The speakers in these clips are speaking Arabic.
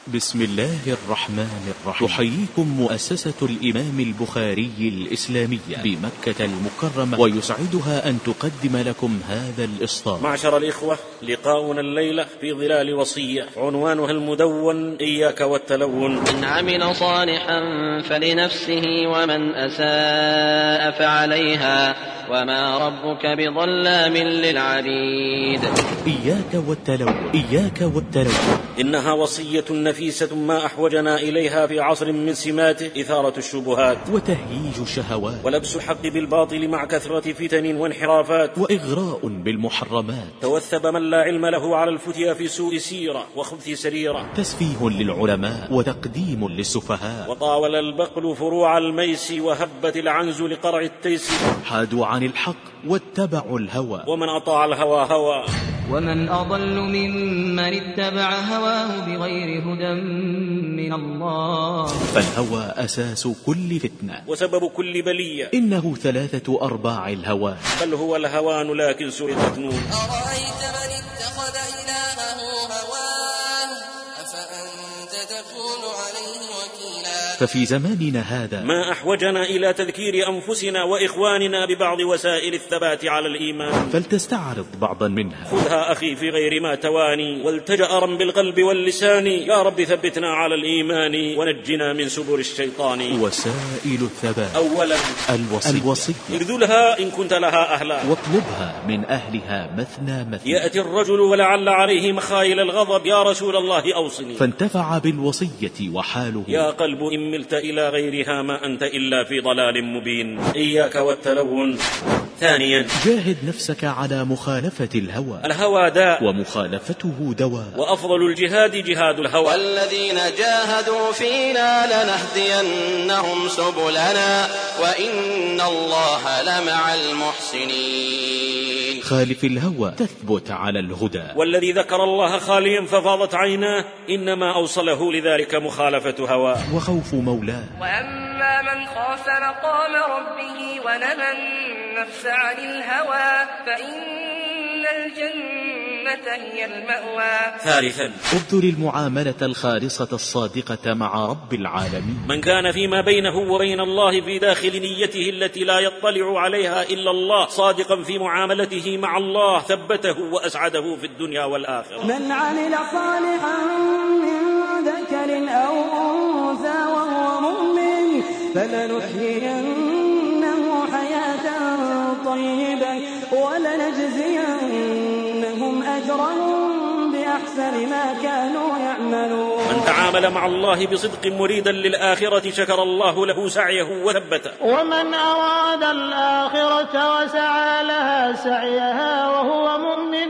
بسم الله الرحمن الرحيم. تحييكم مؤسسة الإمام البخاري الإسلامية بمكة المكرمة، ويسعدها أن تقدم لكم هذا الإصدار. معشر الإخوة، لقاؤنا الليلة في ظلال وصية عنوانها المدون: إياك والتلون. من عمل صالحا فلنفسه ومن أساء فعليها وما ربك بظلام للعبيد. إياك والتلون، إياك والتلون. إنها وصية نفيسة ما أحوجنا إليها في عصر من سماته إثارة الشبهات وتهييج الشهوات ولبس الحق بالباطل مع كثرة فتن وانحرافات وإغراء بالمحرمات. توثب من لا علم له على الفتيا في سوء سيرة وخبث سريرة، تسفيه للعلماء وتقديم للسفهاء. وطاول البقل فروع الميس وهبت العنز لقرع التيس. حادوا عن الحق واتبعوا الهوى، ومن أطاع الهوى هوى. ومن أضل ممن اتبع هواه بغير هدى من الله. فالهوى أساس كل فتنة وسبب كل بلية. إنه 3 أرباع الهوى، بل هو الهوان لكن سرقت نون. أرأيت من اتخذ إلهه هواه أفأنت تكون عليه وكيلا. ففي زماننا هذا ما أحوجنا إلى تذكير أنفسنا وإخواننا ببعض وسائل الثبات على الإيمان، فلتستعرض بعضا منها. خذها أخي في غير ما تواني، والتجأرا بالقلب واللسان. يا رب ثبتنا على الإيمان ونجنا من سبل الشيطان. وسائل الثبات: أولا الوصية. اردلها إن كنت لها أهلا، واطلبها من أهلها مثنى مثنى. يأتي الرجل ولعل عليه مخايل الغضب: يا رسول الله أوصني. فانتفع بالوصية وحاله: يا قلب إن ملت إلى غيرها ما أنت إلا في ضلال مبين. إياك والتلون. ثانيا جاهد نفسك على مخالفة الهوى، الهوى داء ومخالفته دواء، وأفضل الجهاد جهاد الهوى. والذين جاهدوا فينا لنهدينهم سبلنا وإن الله لمع المحسنين. خالف الهوى تثبت على الهدى. والذي ذكر الله خاليا ففاضت عيناه إنما أوصله لذلك مخالفة هواه وخوف مولاه. وأما من خاف مقام ربه ونهى النفس عن الهوى فإن الجنة هي المأوى. ثالثا ابذل المعاملة الخالصة الصادقة مع رب العالمين. من كان فيما بينه وبين الله في داخل نيته التي لا يطلع عليها إلا الله صادقا في معاملته مع الله ثبته وأسعده في الدنيا والآخرة. من عمل صالحا من ذكر أو أنثى وهو مؤمن فلنحيينه حياة طيبة ولنجزينهم أجرهم بأحسن ما كانوا يعملون. من تعامل مع الله بصدق مريدا للآخرة شكر الله له سعيه وثبته. ومن أراد الآخرة وسعى لها سعيها وهو مؤمن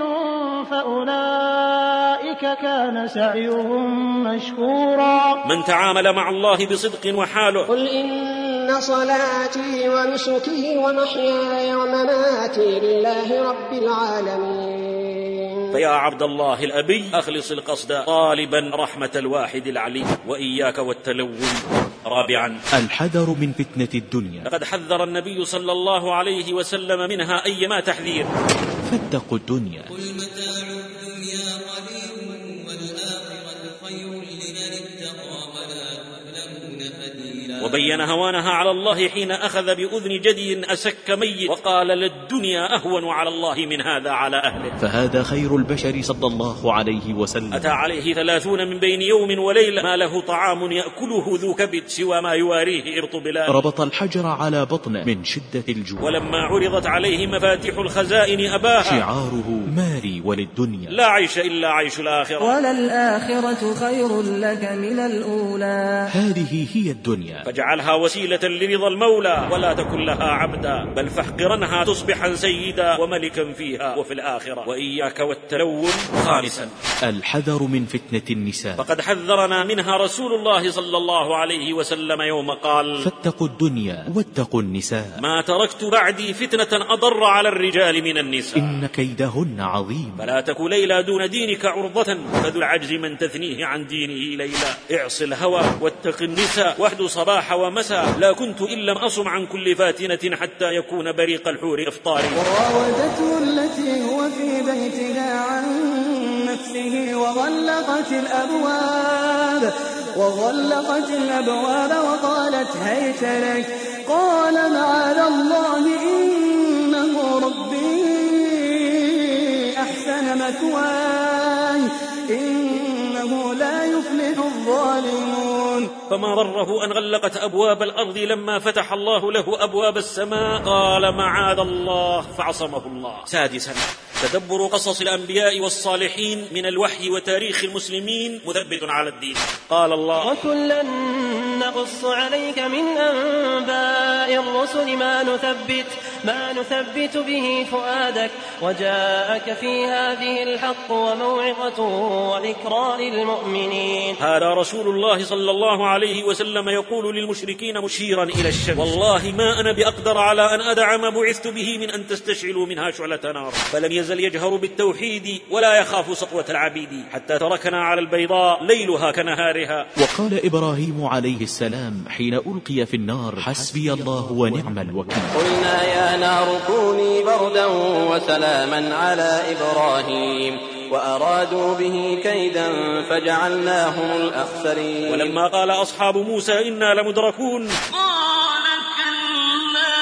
فأولئك كان سعيهم مشكورا. من تعامل مع الله بصدق وحاله: قل إن صلاتي ونسكي ومحياي ومماتي لله رب العالمين. فيا عبد الله الأبي أخلص القصد طالبا رحمة الواحد العليم. وإياك والتلون. رابعا الحذر من فتنة الدنيا. لقد حذر النبي صلى الله عليه وسلم منها أيما تحذير. فاتقوا الدنيا. قل متاع الدنيا قليل والآخرة خير لمن اتقى ولا تظلمون فتيلا. وبين هوانها على الله حين أخذ بأذن جدي أسك ميت وقال: للدنيا أهون على الله من هذا على أهله. فهذا خير البشر صلى الله عليه وسلم. أتى عليه 30 من بين يوم وليلة ما له طعام يأكله ذو كبد سوى ما يواريه إرط بلاد. ربط الحجر على بطنه من شدة الجوع. ولما عرضت عليه مفاتيح الخزائن أباها. شعاره: مالي وللدنيا. لا عيش إلا عيش الآخرة. وللآخرة خير لك من الأولى. هذه هي الدنيا، فاجعلها وسيلة لرضا المولى ولا تكن لها عبدا، بل فاحقرنها تصبحا سيدا وملكا فيها وفي الآخرة. وإياك والتلون. خامسا الحذر من فتنة النساء. فقد حذرنا منها رسول الله صلى الله عليه وسلم يوم قال: فاتقوا الدنيا واتقوا النساء. ما تركت بعدي فتنة أضر على الرجال من النساء. إن كيدهن عظيم. فلا تك ليلى دون دينك عرضة، فذو العجز من تثنيه عن دينه ليلى. اعص الهوى واتق النساء واهد صباح ومساء. لا كنت إن لم أصم عن كل فاتنة حتى يكون بريق الحور إفطاري. وراودته التي هو في بيتها عن نفسه وغلقت الأبواب الباب وغلقت الأبواب وقالت هيت لك قال معاذ الله إنه ربي أحسن مثواي إنه لا يفلح الظالمون. فما ضره أن غلقت أبواب الأرض لما فتح الله له أبواب السماء قال معاذ الله فعصمه الله. 6. تدبر قصص الأنبياء والصالحين من الوحي وتاريخ المسلمين مثبت على الدين. قال الله وكلا نقص عليك من أنباء الرسل ما نثبت به فؤادك وجاءك في هذه الحق وموعظة وذكرى للمؤمنين. هذا رسول الله صلى الله عليه وسلم يقول للمشركين مشيرا إلى الشمس والله ما أنا بأقدر على أن أدع ما بعثت به من أن تستشعلوا منها شعلة نار. فلم يزل يجهر بالتوحيد ولا يخاف سطوة العبيد حتى تركنا على البيضاء ليلها كنهارها. وقال إبراهيم عليه السلام حين ألقي في النار حسبي الله ونعم الوكيل. قلنا يا نار كوني بردا وسلاما على إبراهيم وأرادوا به كيدا فجعلناهم الأخسرين. ولما قال أصحاب موسى إنا لمدركون قال كلا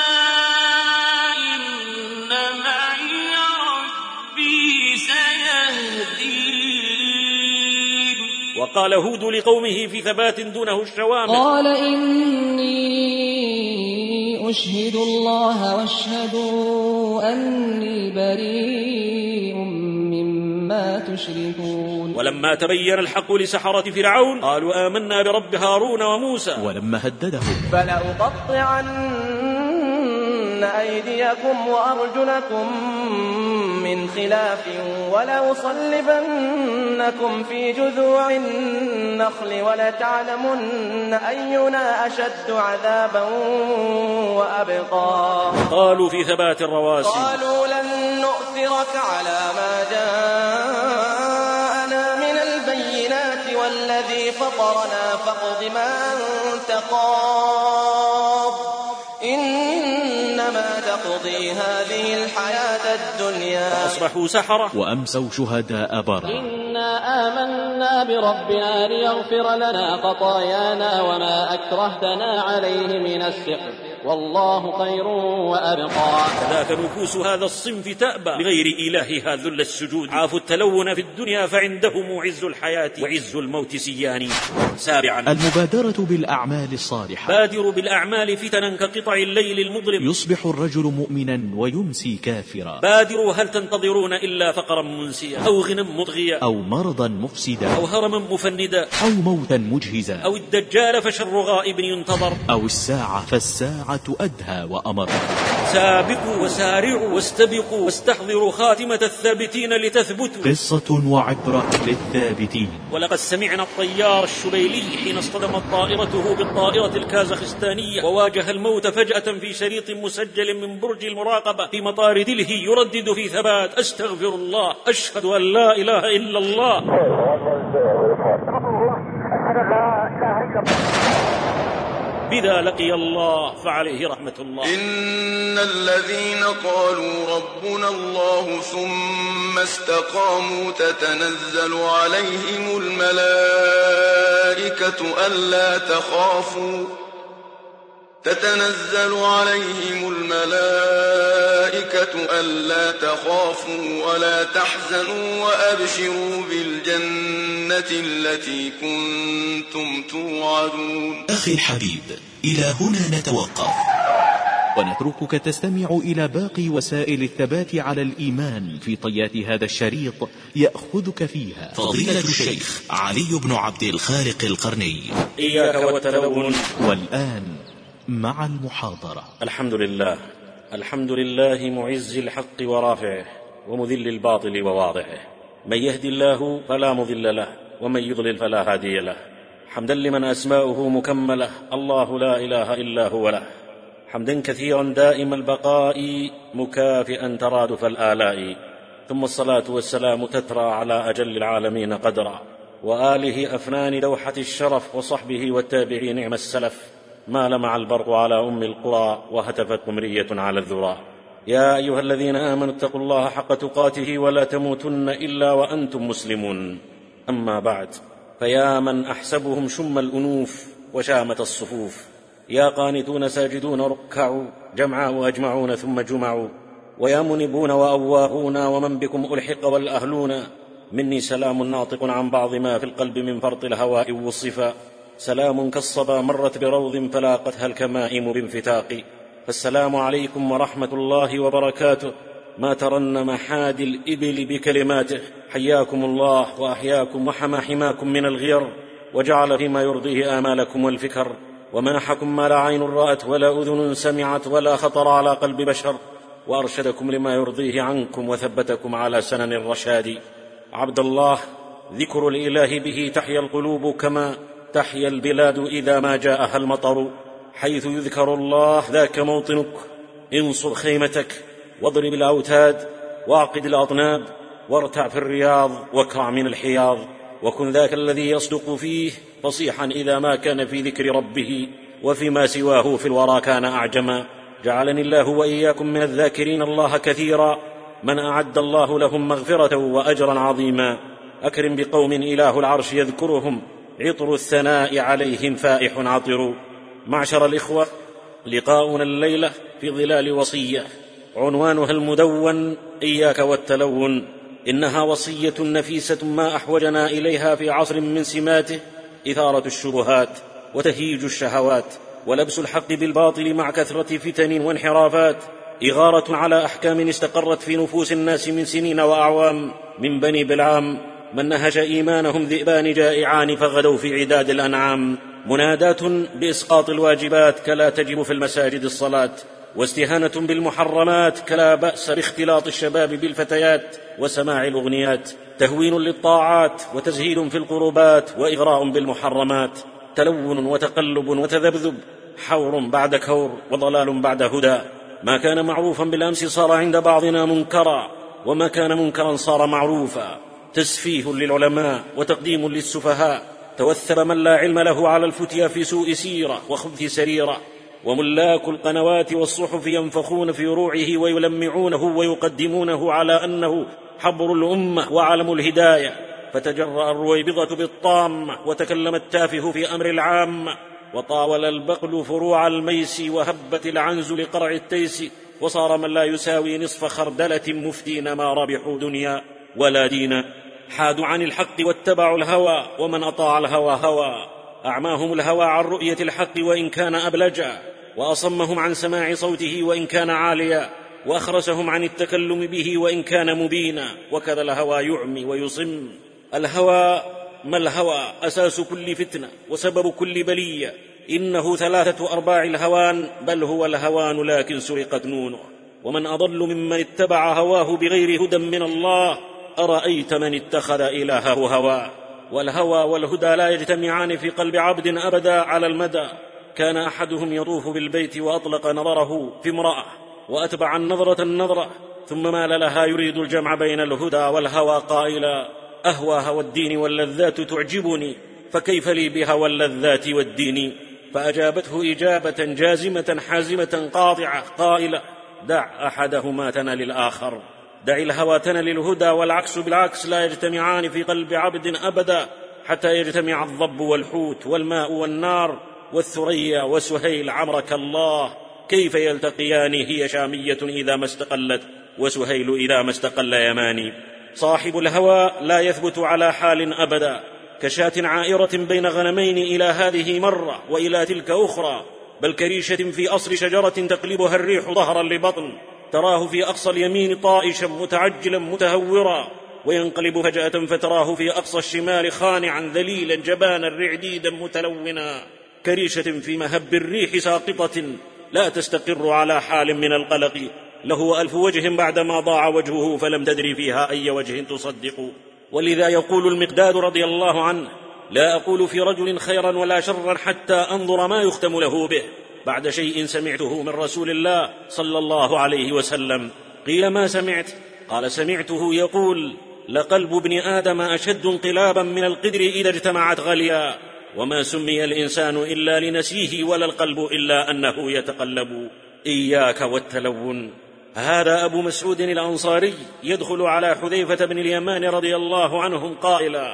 إن معي ربي سيهدين. وقال هود لقومه في ثبات دونه الشوامخ قال إني أشهد الله واشهدوا أني بريء مما تشركون. ولما تبين الحق لسحرة فرعون قالوا آمنا برب هارون وموسى. ولما هددهم فلأقطعن أيديكم وأرجلكم من خلاف ولأصلبنكم في جذوع النخل ولتعلمن أينا أشد عذابا وأبقى. قالوا في ثبات الرواسي قالوا لن نؤثرك على ما جاءنا من البينات والذي فطرنا فاقض ما أنت قاض إنما تقضي هذه الحياة الدنيا. فأصبحوا سحرة وأمسوا شهداء برا. إنا آمنا بربنا ليغفر لنا خطايانا وما أكرهتنا عليه من السحر والله خير وأبقى. كذاك نفوس هذا الصنف تأبى لغير إلهها ذل السجود. عافوا التلون في الدنيا فعندهم عز الحياة وعز الموت سيان. 7. المبادرة بالأعمال الصالحة. بادروا بالأعمال فتنا كقطع الليل المظلم يصبح الرجل مؤمنا ويمسي كافرا. بادروا هل تنتظرون إلا فقرا منسيا أو غنى مضغيا أو مرضا مفسدا أو هرما مفندا أو موتا مجهزا أو الدجال فشر غائب ينتظر أو الساعة فالساعة أدهى وأمر. سابقوا وسارعوا واستبقوا واستحضروا خاتمة الثابتين لتثبتوا. قصة وعبرة للثابتين. ولقد سمعنا الطيار الشبيلي حين اصطدمت طائرته بالطائرة الكازاخستانية وواجه الموت فجأة في شريط مسجل من برج المراقبة في مطار دلهي يردد في ثبات أستغفر الله أشهد أن لا إله إلا الله. بذا لقي الله فعليه رحمة الله. إن الذين قالوا ربنا الله ثم استقاموا تتنزل عليهم الملائكة ألا تخافوا ولا تحزنوا وأبشروا بالجنة التي كنتم توعدون. أخي الحبيب، إلى هنا نتوقف ونتركك تستمع إلى باقي وسائل الثبات على الإيمان في طيات هذا الشريط يأخذك فيها فضيلة الشيخ علي بن عبد الخالق القرني. إياك وتلون. والآن مع المحاضرة. الحمد لله معز الحق ورافعه ومذل الباطل وواضعه. من يهدي الله فلا مضل له ومن يضلل فلا هادي له. حمدا لمن أسماؤه مكملة الله لا إله إلا هو له. حمدا كثيرا دائم البقاء مكافئا ترادف الآلاء. ثم الصلاة والسلام تترى على أجل العالمين قدرا وآله أفنان دوحة الشرف وصحبه والتابعين نعم السلف. ما لمع البرق على أم القرى وهتفت قمرية على الذرى. يا أيها الذين آمنوا اتقوا الله حق تقاته ولا تموتن إلا وأنتم مسلمون. أما بعد، فيا من أحسبهم شم الأنوف وشامة الصفوف. يا قانتون ساجدون ركعوا جمعاء أجمعون ثم جمعوا. ويا منبون وأواهون ومن بكم ألحق والأهلون. مني سلام ناطق عن بعض ما في القلب من فرط الهواء والصفا. سلام كالصبا مرت بروض فلاقتها الكمائم بانفتاق. فالسلام عليكم ورحمة الله وبركاته. ما ترنم حادي الإبل بكلماته. حياكم الله وأحياكم وحمى حماكم من الغير وجعل فيما يرضيه آمالكم والفكر ومنحكم ما لا عين رأت ولا أذن سمعت ولا خطر على قلب بشر وأرشدكم لما يرضيه عنكم وثبتكم على سنن الرشاد. عبد الله، ذكر الإله به تحيا القلوب كما تحيا البلاد إذا ما جاءها المطر. حيث يذكر الله ذاك موطنك. انصب خيمتك واضرب الأوتاد واعقد الأطناب وارتع في الرياض واكرع من الحياض. وكن ذاك الذي يصدق فيه فصيحا إذا ما كان في ذكر ربه وفيما سواه في الورى كان أعجما. جعلني الله وإياكم من الذاكرين الله كثيرا من أعد الله لهم مغفرة وأجرا عظيما. أكرم بقوم إله العرش يذكرهم عطر الثناء عليهم فائح عطر. معشر الإخوة، لقاؤنا الليلة في ظلال وصية عنوانها المدون إياك والتلون. إنها وصية نفيسة ما أحوجنا إليها في عصر من سماته إثارة الشبهات وتهيج الشهوات ولبس الحق بالباطل مع كثرة فتن وانحرافات. إغارة على أحكام استقرت في نفوس الناس من سنين وأعوام. من بني بلعام من نهش إيمانهم ذئبان جائعان فغدوا في عداد الأنعام. منادات بإسقاط الواجبات كلا تجب في المساجد الصلاة. واستهانة بالمحرمات كلا بأس باختلاط الشباب بالفتيات وسماع الأغنيات. تهوين للطاعات وتزهيد في القربات وإغراء بالمحرمات. تلون وتقلب وتذبذب. حور بعد كور وضلال بعد هدى. ما كان معروفا بالأمس صار عند بعضنا منكرا وما كان منكرا صار معروفا. تسفيه للعلماء وتقديم للسفهاء. توثب من لا علم له على الفتيا في سوء سيرة وخبث سريرة. وملاك القنوات والصحف ينفخون في روعه ويلمعونه ويقدمونه على أنه حبر الأمة وعلم الهداية. فتجرأ الرويبضة بالطامة وتكلم التافه في أمر العام. وطاول البقل فروع الميس وهبت العنز لقرع التيس. وصار من لا يساوي نصف خردلة مفتين ما ربحوا دنيا ولا دين. حادوا عن الحق واتبعوا الهوى ومن أطاع الهوى هوى. أعماهم الهوى عن رؤية الحق وإن كان أبلجا وأصمهم عن سماع صوته وإن كان عاليا وأخرسهم عن التكلم به وإن كان مبينا. وكذا الهوى يعمي ويصم. الهوى ما الهوى أساس كل فتنة وسبب كل بلية. إنه 3 أرباع الهوان بل هو الهوان لكن سرقت نونه. ومن أضل ممن اتبع هواه بغير هدى من الله. أرأيت من اتخذ إلهه هواه. والهوى والهدى لا يجتمعان في قلب عبد أبدا على المدى. كان أحدهم يطوف بالبيت وأطلق نظره في امرأة وأتبع النظرة ثم مال لها يريد الجمع بين الهدى والهوى قائلا أهوى هوى الدين واللذات تعجبني فكيف لي بهوى اللذات والدين. فأجابته إجابة جازمة حازمة قاطعة قائلة دع أحدهما تنل الآخر. دع الهوى تنل الهدى والعكس بالعكس لا يجتمعان في قلب عبد أبدا حتى يجتمع الضب والحوت والماء والنار والثريا وسهيل عمرك الله. كيف يلتقيان هي شامية إذا ما استقلت وسهيل إذا ما استقل يماني. صاحب الهوى لا يثبت على حال أبدا كشاة عائرة بين غنمين إلى هذه مرة وإلى تلك أخرى. بل كريشة في أصل شجرة تقلبها الريح ظهرا لبطن. تراه في أقصى اليمين طائشا متعجلا متهورا وينقلب فجأة فتراه في أقصى الشمال خانعا ذليلا جبانا رعديدا متلونا. كريشة في مهب الريح ساقطة لا تستقر على حال من القلق. له 1000 وجه بعدما ضاع وجهه فلم تدري فيها أي وجه تصدق. ولذا يقول المقداد رضي الله عنه لا أقول في رجل خيرا ولا شرا حتى أنظر ما يختم له به بعد شيء سمعته من رسول الله صلى الله عليه وسلم. قيل ما سمعت؟ قال سمعته يقول لقلب ابن آدم أشد انقلابا من القدر إذا اجتمعت غليا. وما سمي الإنسان إلا لنسيه ولا القلب إلا أنه يتقلب. إياك والتلون. هذا أبو مسعود الأنصاري يدخل على حذيفة بن اليمان رضي الله عنهم قائلا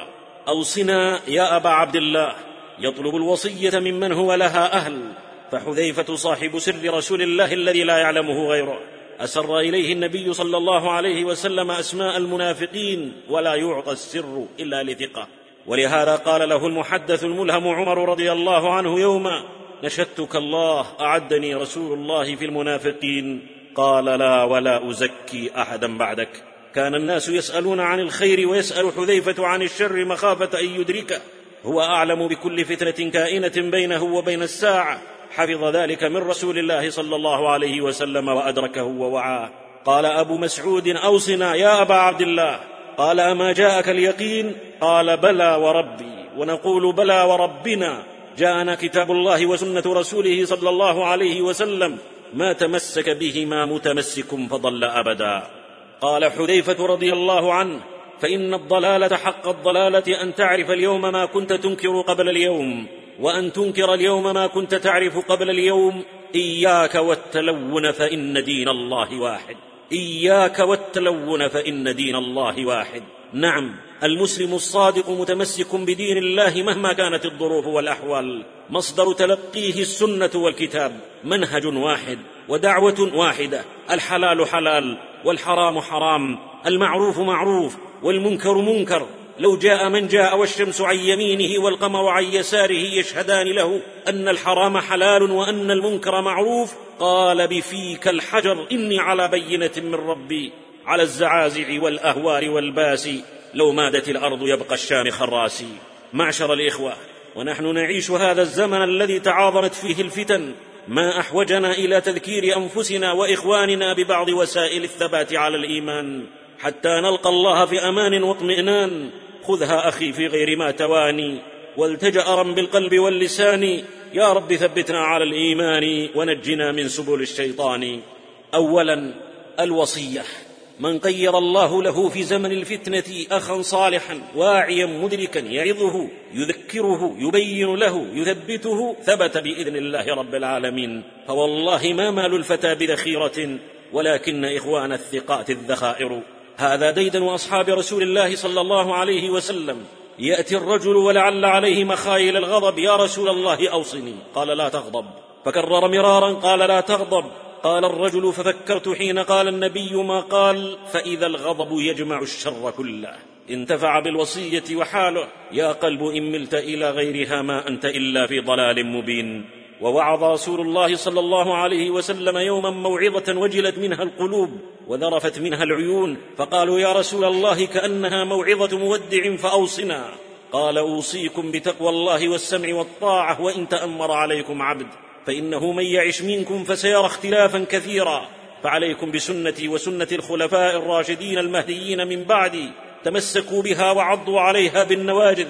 أوصنا يا أبا عبد الله، يطلب الوصية ممن هو لها أهل. فحذيفة صاحب سر رسول الله الذي لا يعلمه غيره أسر إليه النبي صلى الله عليه وسلم أسماء المنافقين، ولا يعطى السر إلا لثقة. ولهذا قال له المحدث الملهم عمر رضي الله عنه يوما: نشدتك الله أعدني رسول الله في المنافقين. قال: لا ولا أزكي أحدا بعدك. كان الناس يسألون عن الخير ويسأل حذيفة عن الشر مخافة أن يدركه. هو أعلم بكل فتنة كائنة بينه وبين الساعة، حفظ ذلك من رسول الله صلى الله عليه وسلم وأدركه ووعاه. قال أبو مسعود: أوصنا يا أبا عبد الله. قال: أما جاءك اليقين؟ قال: بلى وربي. ونقول: بلى وربنا. جاءنا كتاب الله وسنة رسوله صلى الله عليه وسلم، ما تمسك بهما متمسك فضل أبدا. قال حذيفة رضي الله عنه: فإن الضلالة حق الضلالة أن تعرف اليوم ما كنت تنكر قبل اليوم، وأن تنكر اليوم ما كنت تعرف قبل اليوم. إياك والتلون فإن دين الله واحد. إياك والتلون فإن دين الله واحد. نعم، المسلم الصادق متمسك بدين الله مهما كانت الظروف والأحوال. مصدر تلقيه السنة والكتاب، منهج واحد ودعوة واحدة. الحلال حلال والحرام حرام، المعروف معروف والمنكر منكر. لو جاء من جاء والشمس عن يمينه والقمر عن يساره يشهدان له أن الحرام حلال وأن المنكر معروف، قال: بفيك الحجر إني على بينة من ربي. على الزعازع والأهوار والباسي، لو مادت الأرض يبقى الشامخ الراسي. معشر الإخوة، ونحن نعيش هذا الزمن الذي تعاظمت فيه الفتن، ما أحوجنا إلى تذكير أنفسنا وإخواننا ببعض وسائل الثبات على الإيمان حتى نلقى الله في أمان واطمئنان. خذها أخي في غير ما تواني، والتجأ أرم بالقلب واللسان. يا رب ثبتنا على الإيمان ونجنا من سبل الشيطان. أولا، الوصية. من قير الله له في زمن الفتنة أخا صالحا واعيا مدركا يعظه يذكره يبين له يثبته، ثبت بإذن الله رب العالمين. فوالله ما مال الفتى بذخيرة، ولكن إخوان الثقات الذخائر. هذا ديدن أصحاب رسول الله صلى الله عليه وسلم. يأتي الرجل ولعل عليه مخايل الغضب: يا رسول الله أوصني. قال: لا تغضب. فكرر مرارا: قال: لا تغضب. قال الرجل: ففكرت حين قال النبي ما قال، فإذا الغضب يجمع الشر كله. انتفع بالوصية وحاله: يا قلب إن ملت إلى غيرها ما أنت إلا في ضلال مبين. ووعظ رسول الله صلى الله عليه وسلم يوما موعظة وجلت منها القلوب وذرفت منها العيون، فقالوا: يا رسول الله كأنها موعظة مودع فأوصنا. قال: أوصيكم بتقوى الله والسمع والطاعة وإن تأمر عليكم عبد، فإنه من يعش منكم فسيرى اختلافا كثيرا، فعليكم بسنتي وسنة الخلفاء الراشدين المهديين من بعدي، تمسكوا بها وعضوا عليها بالنواجذ،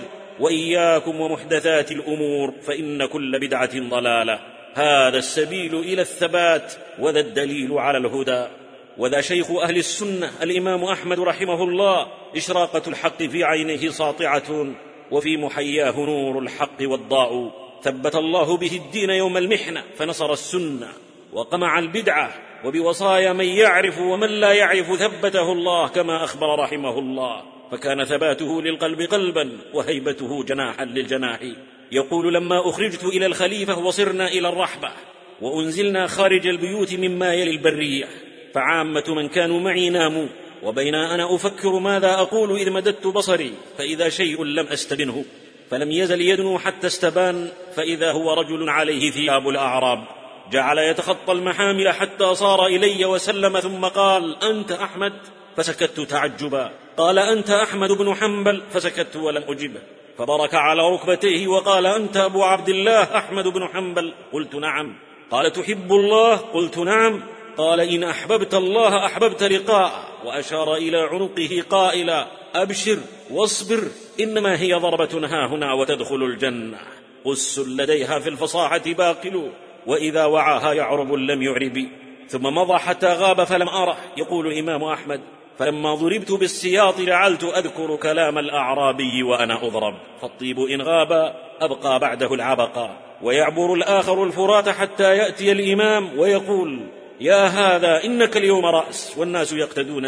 وإياكم ومحدثات الأمور فإن كل بدعة ضلالة. هذا السبيل إلى الثبات وذا الدليل على الهدى. وذا شيخ أهل السنة الإمام أحمد رحمه الله، إشراقة الحق في عينه ساطعة، وفي محياه نور الحق والضاء. ثبت الله به الدين يوم المحنة فنصر السنة وقمع البدعة، وبوصايا من يعرف ومن لا يعرف ثبته الله كما أخبر رحمه الله، فكان ثباته للقلب قلبا وهيبته جناحا للجناح. يقول: لما أخرجت إلى الخليفة وصرنا إلى الرحبة وأنزلنا خارج البيوت مما يلي البرية، فعامة من كانوا معي ناموا، وبين أنا أفكر ماذا أقول إذ مددت بصري فإذا شيء لم أستبنه، فلم يزل يدنو حتى استبان، فإذا هو رجل عليه ثياب الأعراب، جعل يتخطى المحامل حتى صار إلي وسلم، ثم قال: أنت أحمد؟ فسكت تعجبا. قال: أنت أحمد بن حنبل؟ فسكت ولم أجبه، فبرك على ركبتيه وقال: أنت أبو عبد الله أحمد بن حنبل؟ قلت: نعم. قال: تحب الله؟ قلت: نعم. قال: إن أحببت الله أحببت لقاءه، وأشار إلى عنقه قائلا: أبشر واصبر، إنما هي ضربة هاهنا وتدخل الجنة، قس لديها في الفصاحة باقل، وإذا وعاها يعرب لم يعرب. ثم مضى حتى غاب فلم أره. يقول الإمام أحمد: فلما ضربت بالسياط جعلت أذكر كلام الأعرابي وأنا أضرب، فالطيب إن غاب أبقى بعده العبقى، ويعبر الآخر الفرات حتى يأتي الإمام ويقول: يا هذا إنك اليوم رأس والناس يقتدون بك،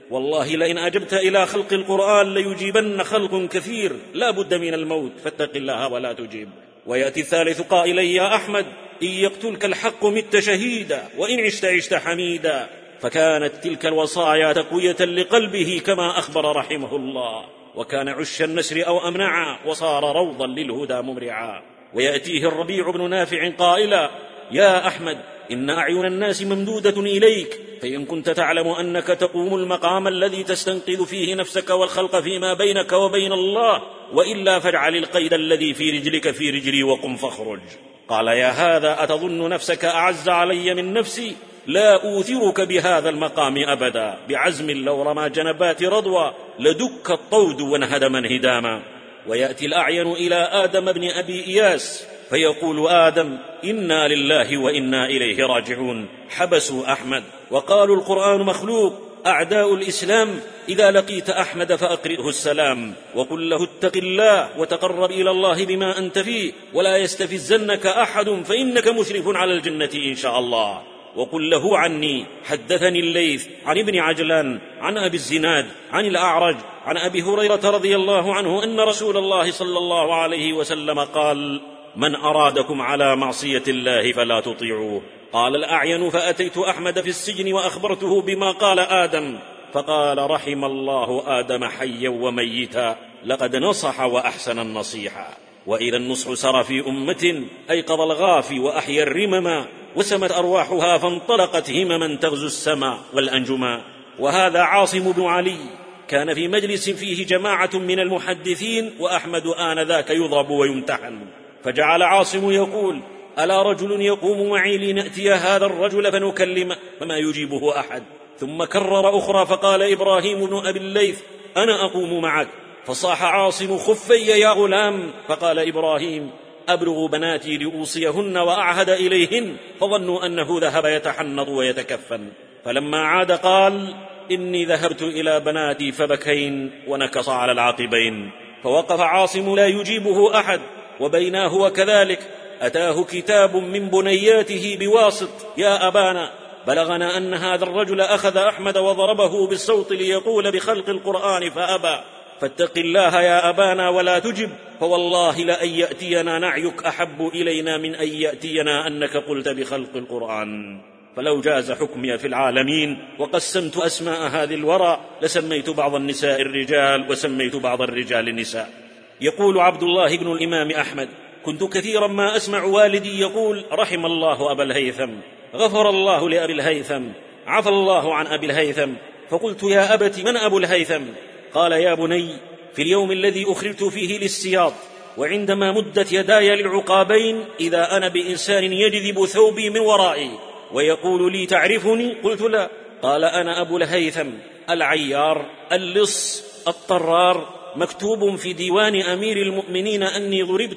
والله لئن أجبت إلى خلق القرآن ليجيبن خلق كثير لا بد من الموت فاتق الله ولا تجيب. ويأتي الثالث قائلا يا أحمد إن يقتلك الحق مت شهيدا وإن عشت عشت حميدا. فكانت تلك الوصايا تقوية لقلبه كما أخبر رحمه الله، وكان عش النسر أو أمنعا وصار روضا للهدى ممرعا. ويأتيه الربيع بن نافع قائلا يا أحمد إن أعين الناس ممدودة إليك، فإن كنت تعلم أنك تقوم المقام الذي تستنقذ فيه نفسك والخلق فيما بينك وبين الله، وإلا فاجعل القيد الذي في رجلك في رجلي وقم فاخرج. قال يا هذا أتظن نفسك أعز علي من نفسي؟ لا أوثرك بهذا المقام أبدا، بعزم لو رمى جنبات رضوى لدك الطود وانهدم انهداما. ويأتي الأعين إلى آدم بن أبي إياس فيقول آدم إنا لله وإنا إليه راجعون. حبسوا أحمد وقالوا القرآن مخلوق. أعداء الإسلام إذا لقيت أحمد فأقرئه السلام وقل له اتق الله وتقرب إلى الله بما أنت فيه ولا يستفزنك أحد فإنك مشرف على الجنة إن شاء الله. وقل له عني حدثني الليث عن ابن عجلان عن أبي الزناد عن الأعرج عن أبي هريرة رضي الله عنه أن رسول الله صلى الله عليه وسلم قال من أرادكم على معصية الله فلا تطيعوه. قال الأعين فأتيت أحمد في السجن وأخبرته بما قال آدم فقال رحم الله آدم حيا وميتا لقد نصح وأحسن النصيحة. وإذا النصح سر في أمة أيقظ الغافي وأحيا الرمما وسمت أرواحها فانطلقت همما تغزو السماء والأنجما. وهذا عاصم بن علي كان في مجلس فيه جماعة من المحدثين وأحمد آنذاك يضرب ويمتحن، فجعل عاصم يقول ألا رجل يقوم معي لنأتي هذا الرجل فنكلمه فما يجيبه أحد. ثم كرر أخرى فقال إبراهيم بن أبي الليث أنا أقوم معك. فصاح عاصم خفي يا غلام. فقال إبراهيم أبلغ بناتي لأوصيهن وأعهد إليهن. فظنوا أنه ذهب يتحنط ويتكفن. فلما عاد قال إني ذهبت إلى بناتي فبكين ونكص على العقبين. فوقف عاصم لا يجيبه أحد. وبيناه وكذلك أتاه كتاب من بنياته بواسط يا أبانا بلغنا أن هذا الرجل أخذ أحمد وضربه بالصوت ليقول بخلق القرآن فأبى، فاتق الله يا أبانا ولا تجب، فوالله لأن يأتينا نعيك أحب إلينا من أن يأتينا أنك قلت بخلق القرآن. فلو جاز حكمي في العالمين وقسمت أسماء هذه الورى لسميت بعض النساء الرجال وسميت بعض الرجال النساء. يقول عبد الله بن الإمام أحمد كنت كثيرا ما أسمع والدي يقول رحم الله أبا الهيثم، غفر الله لأبي الهيثم، عفى الله عن أبي الهيثم. فقلت يا أبت من أبو الهيثم؟ قال يا بني في اليوم الذي أخرجت فيه للسياط وعندما مدت يداي للعقابين إذا أنا بإنسان يجذب ثوبي من ورائي ويقول لي تعرفني؟ قلت لا. قال أنا أبو الهيثم العيار اللص الطرار، مكتوب في ديوان أمير المؤمنين أني ضربت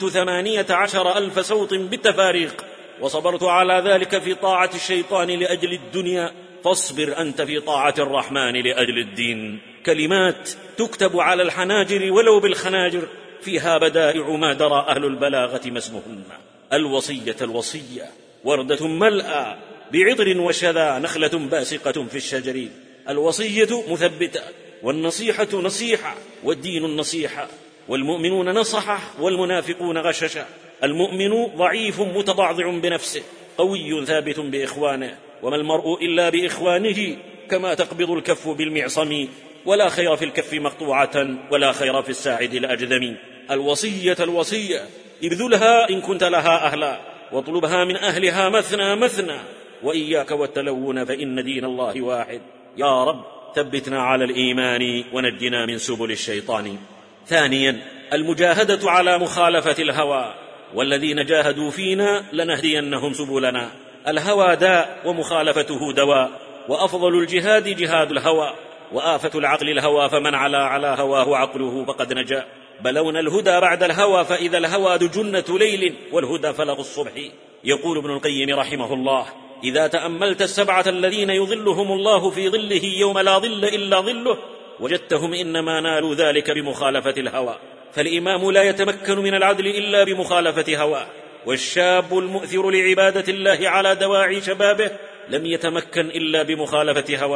18,000 صوت بالتفاريق وصبرت على ذلك في طاعة الشيطان لأجل الدنيا، فاصبر أنت في طاعة الرحمن لأجل الدين. كلمات تكتب على الحناجر ولو بالخناجر فيها بدائع ما درى أهل البلاغة ما اسمهن. الوصية الوصية وردة ملأى بعطر وشذا نخلة باسقة في الشجر. الوصية مثبتة والنصيحة نصيحة والدين النصيحة. والمؤمنون نصحة والمنافقون غششة. المؤمن ضعيف متضعضع بنفسه قوي ثابت بإخوانه، وما المرء إلا بإخوانه كما تقبض الكف بالمعصم، ولا خير في الكف مقطوعة ولا خير في الساعد الأجذم. الوصية الوصية ابذلها إن كنت لها أهلا واطلبها من أهلها مثنى مثنى، وإياك والتلون فإن دين الله واحد. يا رب ثبتنا على الإيمان ونجنا من سبل الشيطان. ثانيا المجاهدة على مخالفة الهوى، والذين جاهدوا فينا لنهدينهم سبلنا. الهوى داء ومخالفته دواء، وأفضل الجهاد جهاد الهوى، وآفة العقل الهوى، فمن على هواه عقله فقد نجا. بلونا الهدى بعد الهوى فإذا الهوى جنة ليل والهدى فلغ الصبح. يقول ابن القيم رحمه الله إذا تأملت السبعة الذين يظلهم الله في ظله يوم لا ظل إلا ظله وجدتهم إنما نالوا ذلك بمخالفة الهوى. فالإمام لا يتمكن من العدل إلا بمخالفة هواه، والشاب المؤثر لعبادة الله على دواعي شبابه لم يتمكن إلا بمخالفة هواه.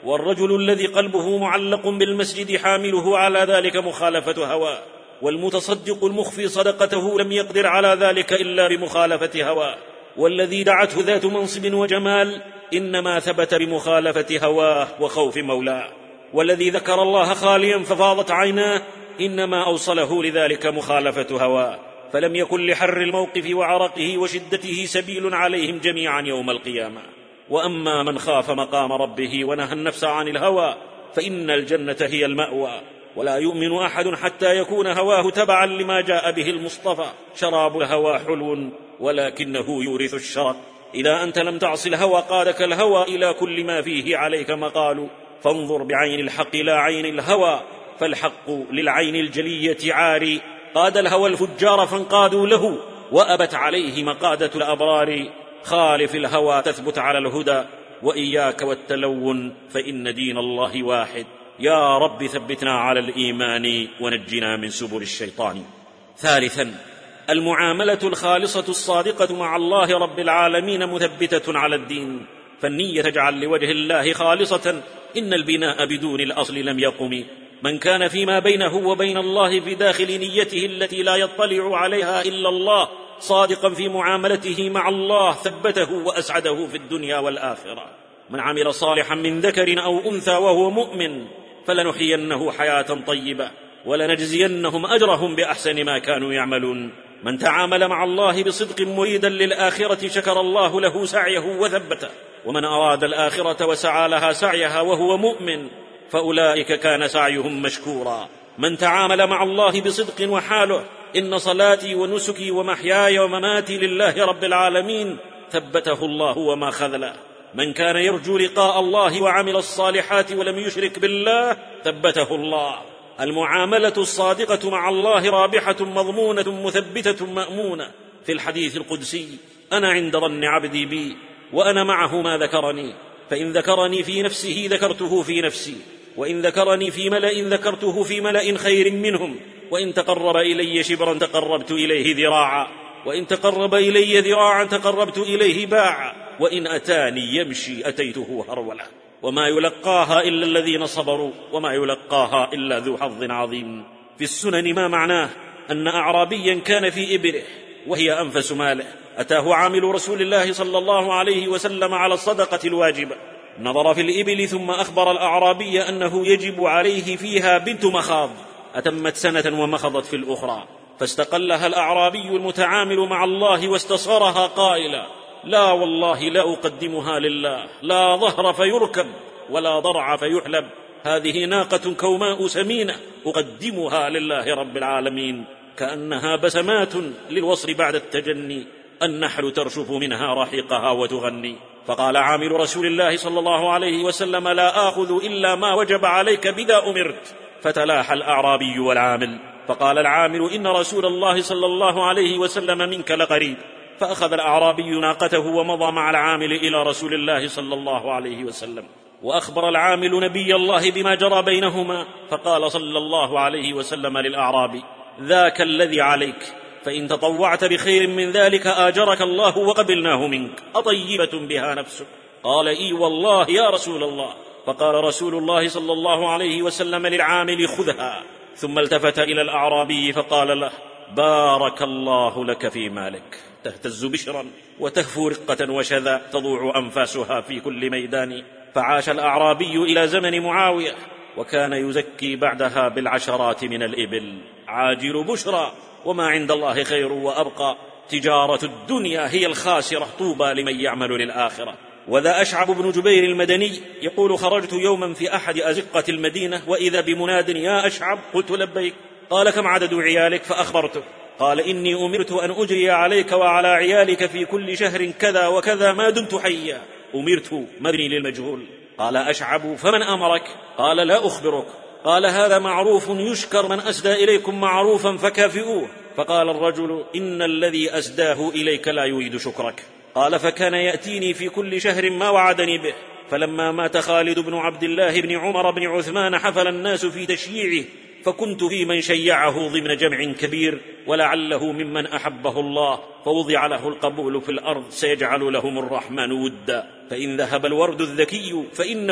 والرجل الذي قلبه معلق بالمسجد حامله على ذلك مخالفة هواه، والمتصدق المخفي صدقته لم يقدر على ذلك إلا بمخالفة هواه، والذي دعته ذات منصب وجمال إنما ثبت بمخالفة هواه وخوف مولاه، والذي ذكر الله خاليا ففاضت عيناه إنما أوصله لذلك مخالفة هواه، فلم يكن لحر الموقف وعرقه وشدته سبيل عليهم جميعا يوم القيامة. وأما من خاف مقام ربه ونهى النفس عن الهوى فإن الجنة هي المأوى، ولا يؤمن أحد حتى يكون هواه تبعا لما جاء به المصطفى. شراب الهوى حلو ولكنه يورث الشرق. إذا أنت لم تعص الهوى قادك الهوى إلى كل ما فيه عليك مقال، فانظر بعين الحق لا عين الهوى، فالحق للعين الجلية عاري. قاد الهوى الفجار فانقادوا له، وأبت عليه مقادة الأبرار. خالف الهوى تثبت على الهدى، وإياك والتلون فإن دين الله واحد. يا رب ثبتنا على الإيمان ونجنا من سبل الشيطان. ثالثا، المعاملة الخالصة الصادقة مع الله رب العالمين مثبتة على الدين، فالنية تجعل لوجه الله خالصة. إن البناء بدون الأصل لم يقم. من كان فيما بينه وبين الله في داخل نيته التي لا يطلع عليها إلا الله صادقا في معاملته مع الله ثبته وأسعده في الدنيا والآخرة. من عمل صالحا من ذكر أو أنثى وهو مؤمن فلنحيينه حياة طيبة ولنجزينهم أجرهم بأحسن ما كانوا يعملون. من تعامل مع الله بصدق مريدا للآخرة شكر الله له سعيه وثبته. ومن أراد الآخرة وسعى لها سعيها وهو مؤمن فأولئك كان سعيهم مشكورا. من تعامل مع الله بصدق وحاله إن صلاتي ونسكي ومحياي ومماتي لله رب العالمين ثبته الله وما خذله. من كان يرجو لقاء الله وعمل الصالحات ولم يشرك بالله ثبته الله. المعاملة الصادقة مع الله رابحة مضمونة مثبتة مأمونة. في الحديث القدسي: أنا عند ظن عبدي بي وأنا معه ما ذكرني، فإن ذكرني في نفسه ذكرته في نفسي، وإن ذكرني في ملأ ذكرته في ملأ خير منهم، وإن تقرب إلي شبرا تقربت إليه ذراعا، وإن تقرب إلي ذراعا تقربت إليه باعا، وإن أتاني يمشي أتيته هرولة. وما يلقاها إلا الذين صبروا وما يلقاها إلا ذو حظ عظيم. في السنن ما معناه أن أعرابيا كان في إبله وهي أنفس ماله، أتاه عامل رسول الله صلى الله عليه وسلم على الصدقة الواجبة، نظر في الإبل ثم أخبر الأعرابي أنه يجب عليه فيها بنت مخاض، أتمت سنة ومخضت في الأخرى، فاستقلها الأعرابي المتعامل مع الله واستصغرها قائلا: لا والله لا أقدمها لله، لا ظهر فيركب ولا ضرع فيحلب، هذه ناقة كوماء سمينة أقدمها لله رب العالمين، كأنها بسمات للوصر بعد التجني، النحل ترشف منها رحيقها وتغني. فقال عامل رسول الله صلى الله عليه وسلم: لا آخذ إلا ما وجب عليك بذا أمرت. فتلاحى الأعرابي والعامل، فقال العامل: إن رسول الله صلى الله عليه وسلم منك لقريب. فأخذ الأعرابي ناقته ومضى مع العامل إلى رسول الله صلى الله عليه وسلم، وأخبر العامل نبي الله بما جرى بينهما، فقال صلى الله عليه وسلم للأعرابي: ذاك الذي عليك، فإن تطوعت بخير من ذلك آجرك الله وقبلناه منك، أطيبة بها نفسك؟ قال: إي والله يا رسول الله. فقال رسول الله صلى الله عليه وسلم للعامل: خذها. ثم التفت إلى الأعرابي فقال له: بارك الله لك في مالك. تهتز بشرا وتهفو رقة وشذا تضوع أنفاسها في كل ميدان. فعاش الأعرابي إلى زمن معاوية، وكان يزكي بعدها بالعشرات من الإبل. عاجل بشرى وما عند الله خير وأبقى، تجارة الدنيا هي الخاسرة، طوبى لمن يعمل للآخرة. وذا أشعب بن جبير المدني يقول: خرجت يوما في أحد أزقة المدينة وإذا بمناد: يا أشعب. قلت: لبيك. قال: كم عدد عيالك؟ فأخبرته. قال: إني أمرت أن أجري عليك وعلى عيالك في كل شهر كذا وكذا ما دمت حيا. أمرت مبني للمجهول. قال أشعب: فمن أمرك؟ قال: لا أخبرك. قال: هذا معروف يشكر، من أسدى إليكم معروفا فكافئوه. فقال الرجل: إن الذي أسداه إليك لا يريد شكرك. قال: فكان يأتيني في كل شهر ما وعدني به. فلما مات خالد بن عبد الله بن عمر بن عثمان حفل الناس في تشييعه، فكنت في من شيعه ضمن جمع كبير، ولعله ممن أحبه الله فوضع له القبول في الأرض، سيجعل لهم الرحمن ودا. فإن ذهب الورد الذكي فإنه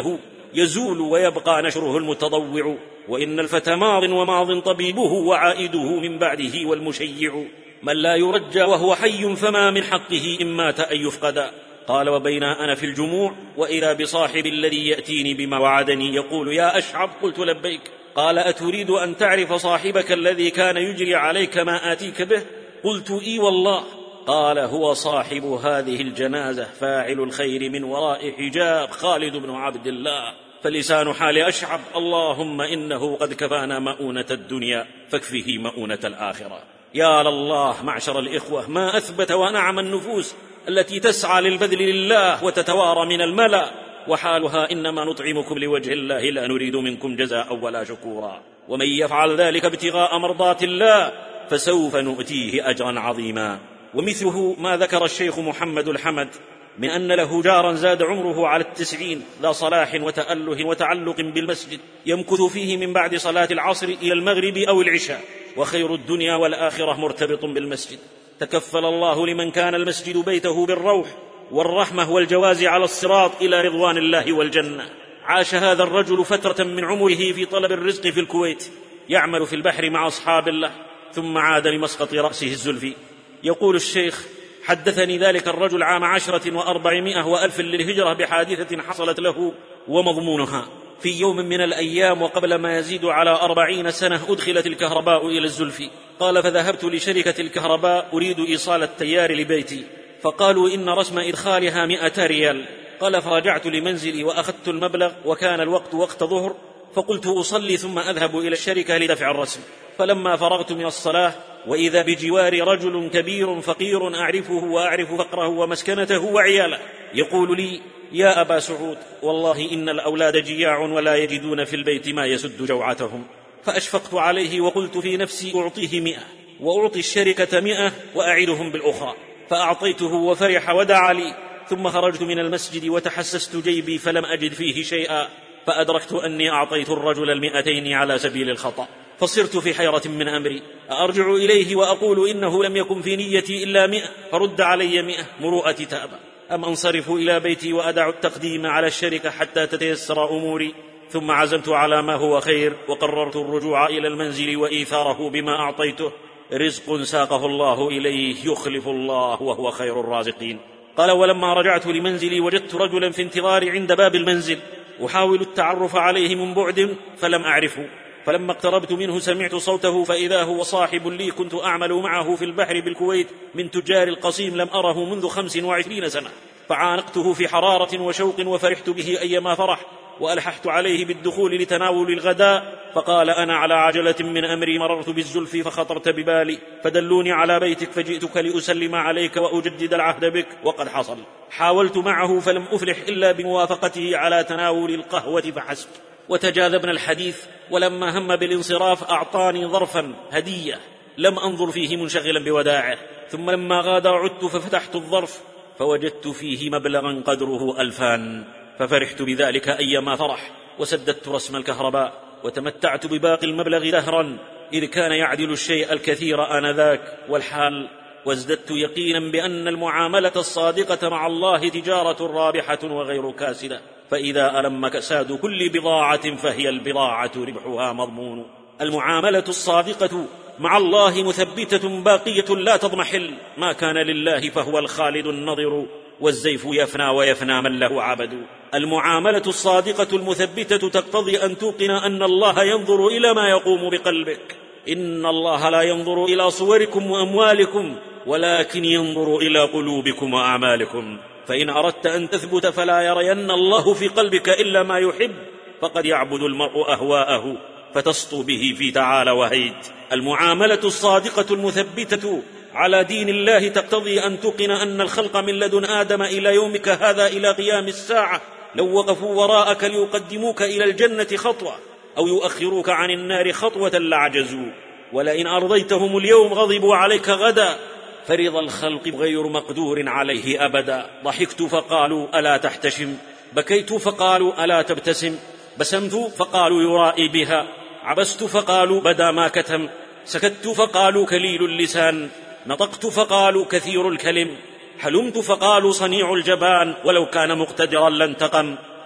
يزول ويبقى نشره المتضوع، وإن الفتى ماض وماض طبيبه وعائده من بعده والمشيع، من لا يرجى وهو حي فما من حقه إن مات أن يفقدا. قال وبين أنا في الجموع وإذا بصاحب الذي يأتيني بما وعدني يقول يا أشعب، قلت لبيك. قال أتريد أن تعرف صاحبك الذي كان يجري عليك ما آتيك به؟ قلت إي والله. قال هو صاحب هذه الجنازة فاعل الخير من وراء حجاب، خالد بن عبد الله. فلسان حال أشعب اللهم إنه قد كفانا مؤونة الدنيا فاكفه مؤونة الآخرة. يا لله معشر الإخوة، ما أثبت ونعم النفوس التي تسعى للبذل لله وتتوارى من الملأ، وحالها إنما نطعمكم لوجه الله لا نريد منكم جزاء ولا شكورا، ومن يفعل ذلك ابتغاء مرضات الله فسوف نؤتيه أجرا عظيما. ومثله ما ذكر الشيخ محمد الحمد من أن له جارا زاد عمره على 90 ذا صلاح وتأله وتعلق بالمسجد، يمكث فيه من بعد صلاة العصر إلى المغرب أو العشاء، وخير الدنيا والآخرة مرتبط بالمسجد. تكفل الله لمن كان المسجد بيته بالروح والرحمة والجواز على الصراط إلى رضوان الله والجنة. عاش هذا الرجل فترة من عمره في طلب الرزق في الكويت، يعمل في البحر مع أصحاب الله، ثم عاد لمسقط رأسه الزلفي. يقول الشيخ حدثني ذلك الرجل عام 1400 وألف للهجرة بحادثة حصلت له ومضمونها في يوم من الأيام وقبل ما يزيد على 40 سنة أدخلت الكهرباء إلى الزلفي. قال فذهبت لشركة الكهرباء أريد إيصال التيار لبيتي، فقالوا إن رسم إدخالها 100 ريال. قال فرجعت لمنزلي وأخذت المبلغ، وكان الوقت وقت ظهر، فقلت أصلي ثم أذهب إلى الشركة لدفع الرسم. فلما فرغت من الصلاة وإذا بجواري رجل كبير فقير أعرفه وأعرف فقره ومسكنته وعياله، يقول لي يا أبا سعود والله إن الأولاد جياع ولا يجدون في البيت ما يسد جوعتهم. فأشفقت عليه وقلت في نفسي أعطيه 100 وأعطي الشركة 100 وأعدهم بالأخرى، فأعطيته وفرح ودعا لي. ثم خرجت من المسجد وتحسست جيبي فلم أجد فيه شيئا، فأدركت أني أعطيت الرجل 200 على سبيل الخطأ، فصرت في حيرة من أمري، أرجع إليه وأقول إنه لم يكن في نيتي إلا 100 فرد علي 100 مروءتي تأبى، أم أنصرف إلى بيتي وأدع التقديم على الشركة حتى تتيسر أموري؟ ثم عزمت على ما هو خير وقررت الرجوع إلى المنزل وإيثاره بما أعطيته. رزق ساقه الله إليه يخلف الله وهو خير الرازقين. قال ولما رجعت لمنزلي وجدت رجلا في انتظاري عند باب المنزل أحاول التعرف عليه من بعد فلم أعرفه، فلما اقتربت منه سمعت صوته فإذا هو صاحب لي كنت أعمل معه في البحر بالكويت من تجار القصيم لم أره منذ 25 سنة، فعانقته في حرارة وشوق وفرحت به أيما فرح، وألححت عليه بالدخول لتناول الغداء، فقال أنا على عجلة من أمري مررت بالزلف فخطرت ببالي، فدلوني على بيتك فجئتك لأسلم عليك وأجدد العهد بك، وقد حصل. حاولت معه فلم أفلح إلا بموافقته على تناول القهوة فحسب. وتجاذبنا الحديث، ولما هم بالانصراف أعطاني ظرفا هدية لم أنظر فيه منشغلا بوداعه، ثم لما غادر عدت ففتحت الظرف فوجدت فيه مبلغا قدره 2000، ففرحت بذلك أيما فرح، وسددت رسم الكهرباء وتمتعت بباقي المبلغ دهرا، إذ كان يعدل الشيء الكثير آنذاك والحال. وازددت يقينا بأن المعاملة الصادقة مع الله تجارة رابحة وغير كاسدة، فإذا ألم كساد كل بضاعة فهي البضاعة ربحها مضمون. المعاملة الصادقة مع الله مثبتة باقية لا تضمحل، ما كان لله فهو الخالد النظر، والزيف يفنى ويفنى من له عبد. المعاملة الصادقة المثبتة تقتضي أن توقن أن الله ينظر إلى ما يقوم بقلبك. إن الله لا ينظر إلى صوركم وأموالكم ولكن ينظر إلى قلوبكم وأعمالكم، فإن أردت أن تثبت فلا يرين الله في قلبك إلا ما يحب، فقد يعبد المرء أهواءه فتسطو به في تعالى وهيد. المعاملة الصادقة المثبتة على دين الله تقتضي أن توقن أن الخلق من لدن آدم إلى يومك هذا إلى قيام الساعة لو وقفوا وراءك ليقدموك إلى الجنة خطوة أو يؤخروك عن النار خطوة لعجزوا، ولئن أرضيتهم اليوم غضبوا عليك غدا، فرض الخلق غير مقدور عليه أبدا. ضحكت فقالوا ألا تحتشم، بكيت فقالوا ألا تبتسم، بسمت فقالوا يرائي بها، عبست فقالوا بدا ما كتم، سكت فقالوا كليل اللسان، نطقت فقالوا كثير الكلم، حلمت فقالوا صنيع الجبان، ولو كان مقتدرا لانتقم،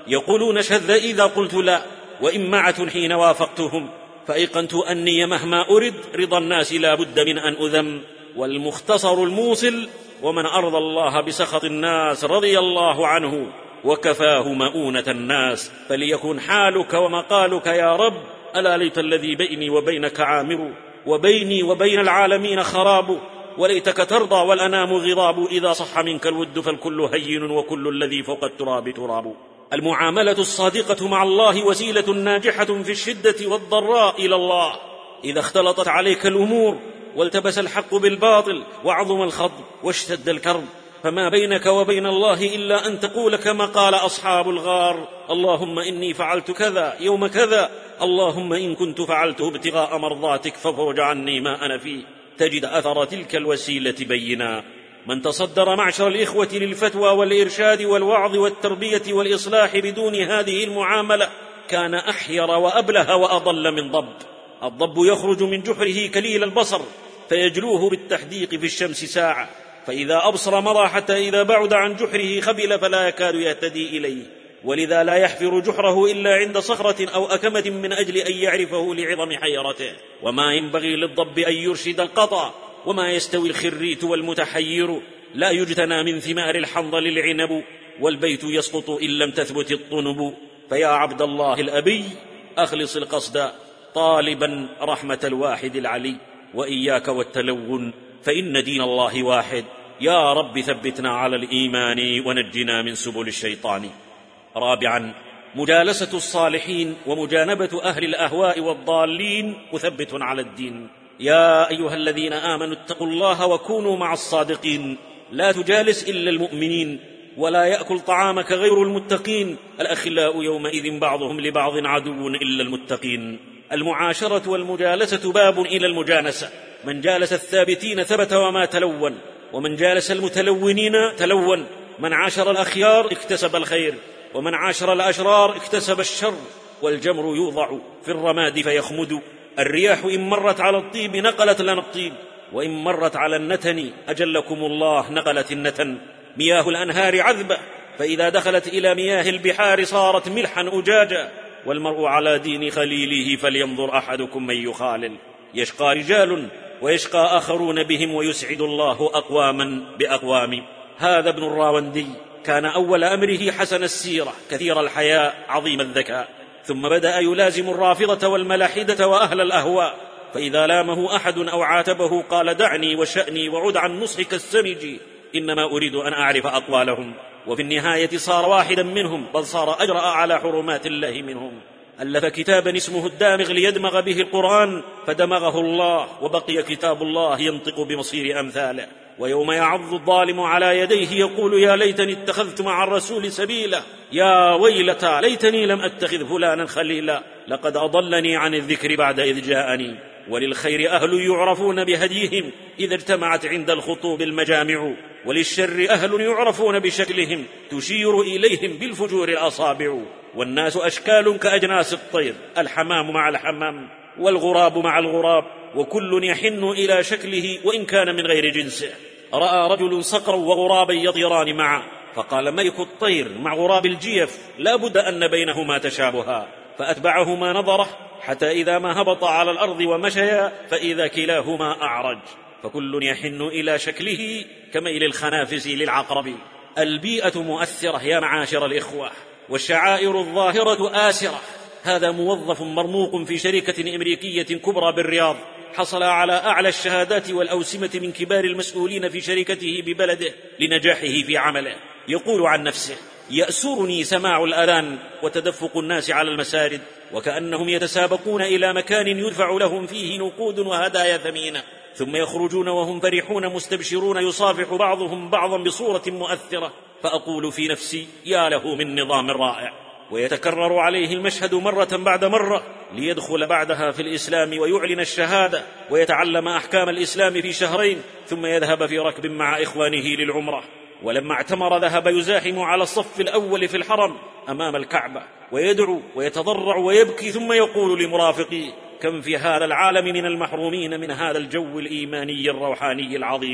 يقولون شذ إذا قلت لا، وإمعة حين وافقتهم، فأيقنت أني مهما أرد رضا الناس لا بد من أن أذم. والمختصر الموصل: ومن أرضى الله بسخط الناس رضي الله عنه وكفاه مؤونة الناس. فليكن حالك ومقالك يا رب: ألا ليت الذي بيني وبينك عامر، وبيني وبين العالمين خراب، وليتك ترضى والأنام غضاب، إذا صح منك الود فالكل هين وكل الذي فوق التراب تراب. المعاملة الصادقة مع الله وسيلة ناجحة في الشدة والضراء إلى الله. إذا اختلطت عليك الأمور والتبس الحق بالباطل وعظم الخضب واشتد الكرب، فما بينك وبين الله إلا أن تقول كما قال أصحاب الغار: اللهم إني فعلت كذا يوم كذا، اللهم إن كنت فعلته ابتغاء مرضاتك ففرج عني ما أنا فيه. تجد أثر تلك الوسيلة بينا. من تصدر معشر الإخوة للفتوى والإرشاد والوعظ والتربية والإصلاح بدون هذه المعاملة كان أحير وأبله وأضل من ضب. الضب يخرج من جحره كليل البصر فيجلوه بالتحديق في الشمس ساعة، فإذا أبصر مضى، حتى إذا بعد عن جحره خبل فلا يكاد يهتدي إليه. ولذا لا يحفر جحره إلا عند صخرة أو أكمة من أجل أن يعرفه لعظم حيرته. وما ينبغي للضب أن يرشد القطا، وما يستوي الخريت والمتحير. لا يجتنى من ثمار الحنظل العنب، والبيت يسقط إن لم تثبت الطنب. فيا عبد الله الأبي أخلص القصد طالبا رحمة الواحد العلي، وإياك والتلون فإن دين الله واحد. يا رب ثبتنا على الإيمان ونجنا من سبل الشيطان. رابعا: مجالسة الصالحين ومجانبة أهل الأهواء والضالين مثبت على الدين. يا أيها الذين آمنوا اتقوا الله وكونوا مع الصادقين. لا تجالس إلا المؤمنين، ولا يأكل طعامك غير المتقين. الأخلاء يومئذ بعضهم لبعض عدو إلا المتقين. المعاشرة والمجالسة باب إلى المجانسة. من جالس الثابتين ثبت وما تلون، ومن جالس المتلونين تلون. من عاشر الأخيار اكتسب الخير، ومن عاشر الأشرار اكتسب الشر. والجمر يوضع في الرماد فيخمد. الرياح إن مرت على الطيب نقلت لنا الطيب، وإن مرت على النتن أجلكم الله نقلت النتن. مياه الأنهار عذبة، فإذا دخلت إلى مياه البحار صارت ملحا أجاجا. والمرء على دين خليله فلينظر أحدكم من يخالل. يشقى رجال ويشقى آخرون بهم، ويسعد الله أقواما بأقوام. هذا ابن الراوندي كان أول أمره حسن السيرة كثير الحياء عظيم الذكاء، ثم بدأ يلازم الرافضة والملاحدة وأهل الأهواء، فإذا لامه أحد أو عاتبه قال: دعني وشأني وعد عن نصحك السمج، إنما أريد أن أعرف أقوالهم. وفي النهاية صار واحدا منهم، بل صار أجرأ على حرمات الله منهم. ألف كتابا اسمه الدامغ ليدمغ به القرآن، فدمغه الله، وبقي كتاب الله ينطق بمصير أمثاله. ويوم يعض الظالم على يديه يقول: يا ليتني اتخذت مع الرسول سبيلا، يا ويلتى ليتني لم أتخذ فلانا خليلا، لقد أضلني عن الذكر بعد إذ جاءني. وللخير أهل يعرفون بهديهم إذا اجتمعت عند الخطوب المجامع، وللشر أهل يعرفون بشكلهم تشير إليهم بالفجور الأصابع. والناس أشكال كأجناس الطير، الحمام مع الحمام والغراب مع الغراب، وكل يحن إلى شكله وإن كان من غير جنسه. رأى رجل صقرا وغرابا يطيران معا، فقال: ملك الطير مع غراب الجيف لا بد أن بينهما تشابها. فأتبعهما نظره حتى إذا ما هبط على الأرض ومشيا فإذا كلاهما أعرج. فكل يحن إلى شكله كميل الخنافس للعقرب. البيئة مؤثرة يا معاشر الإخوة، والشعائر الظاهرة آسرة. هذا موظف مرموق في شركة أمريكية كبرى بالرياض، حصل على أعلى الشهادات والأوسمة من كبار المسؤولين في شركته ببلده لنجاحه في عمله. يقول عن نفسه: يأسرني سماع الأذان وتدفق الناس على المسارد، وكأنهم يتسابقون إلى مكان يدفع لهم فيه نقود وهدايا ثمينة، ثم يخرجون وهم فرحون مستبشرون يصافح بعضهم بعضا بصورة مؤثرة. فأقول في نفسي: يا له من نظام رائع. ويتكرر عليه المشهد مرة بعد مرة ليدخل بعدها في الإسلام ويعلن الشهادة ويتعلم أحكام الإسلام في شهرين، ثم يذهب في ركب مع إخوانه للعمرة. ولما اعتمر ذهب يزاحم على الصف الأول في الحرم أمام الكعبة، ويدعو ويتضرع ويبكي، ثم يقول لمرافقيه: كم في هذا العالم من المحرومين من هذا الجو الإيماني الروحاني العظيم.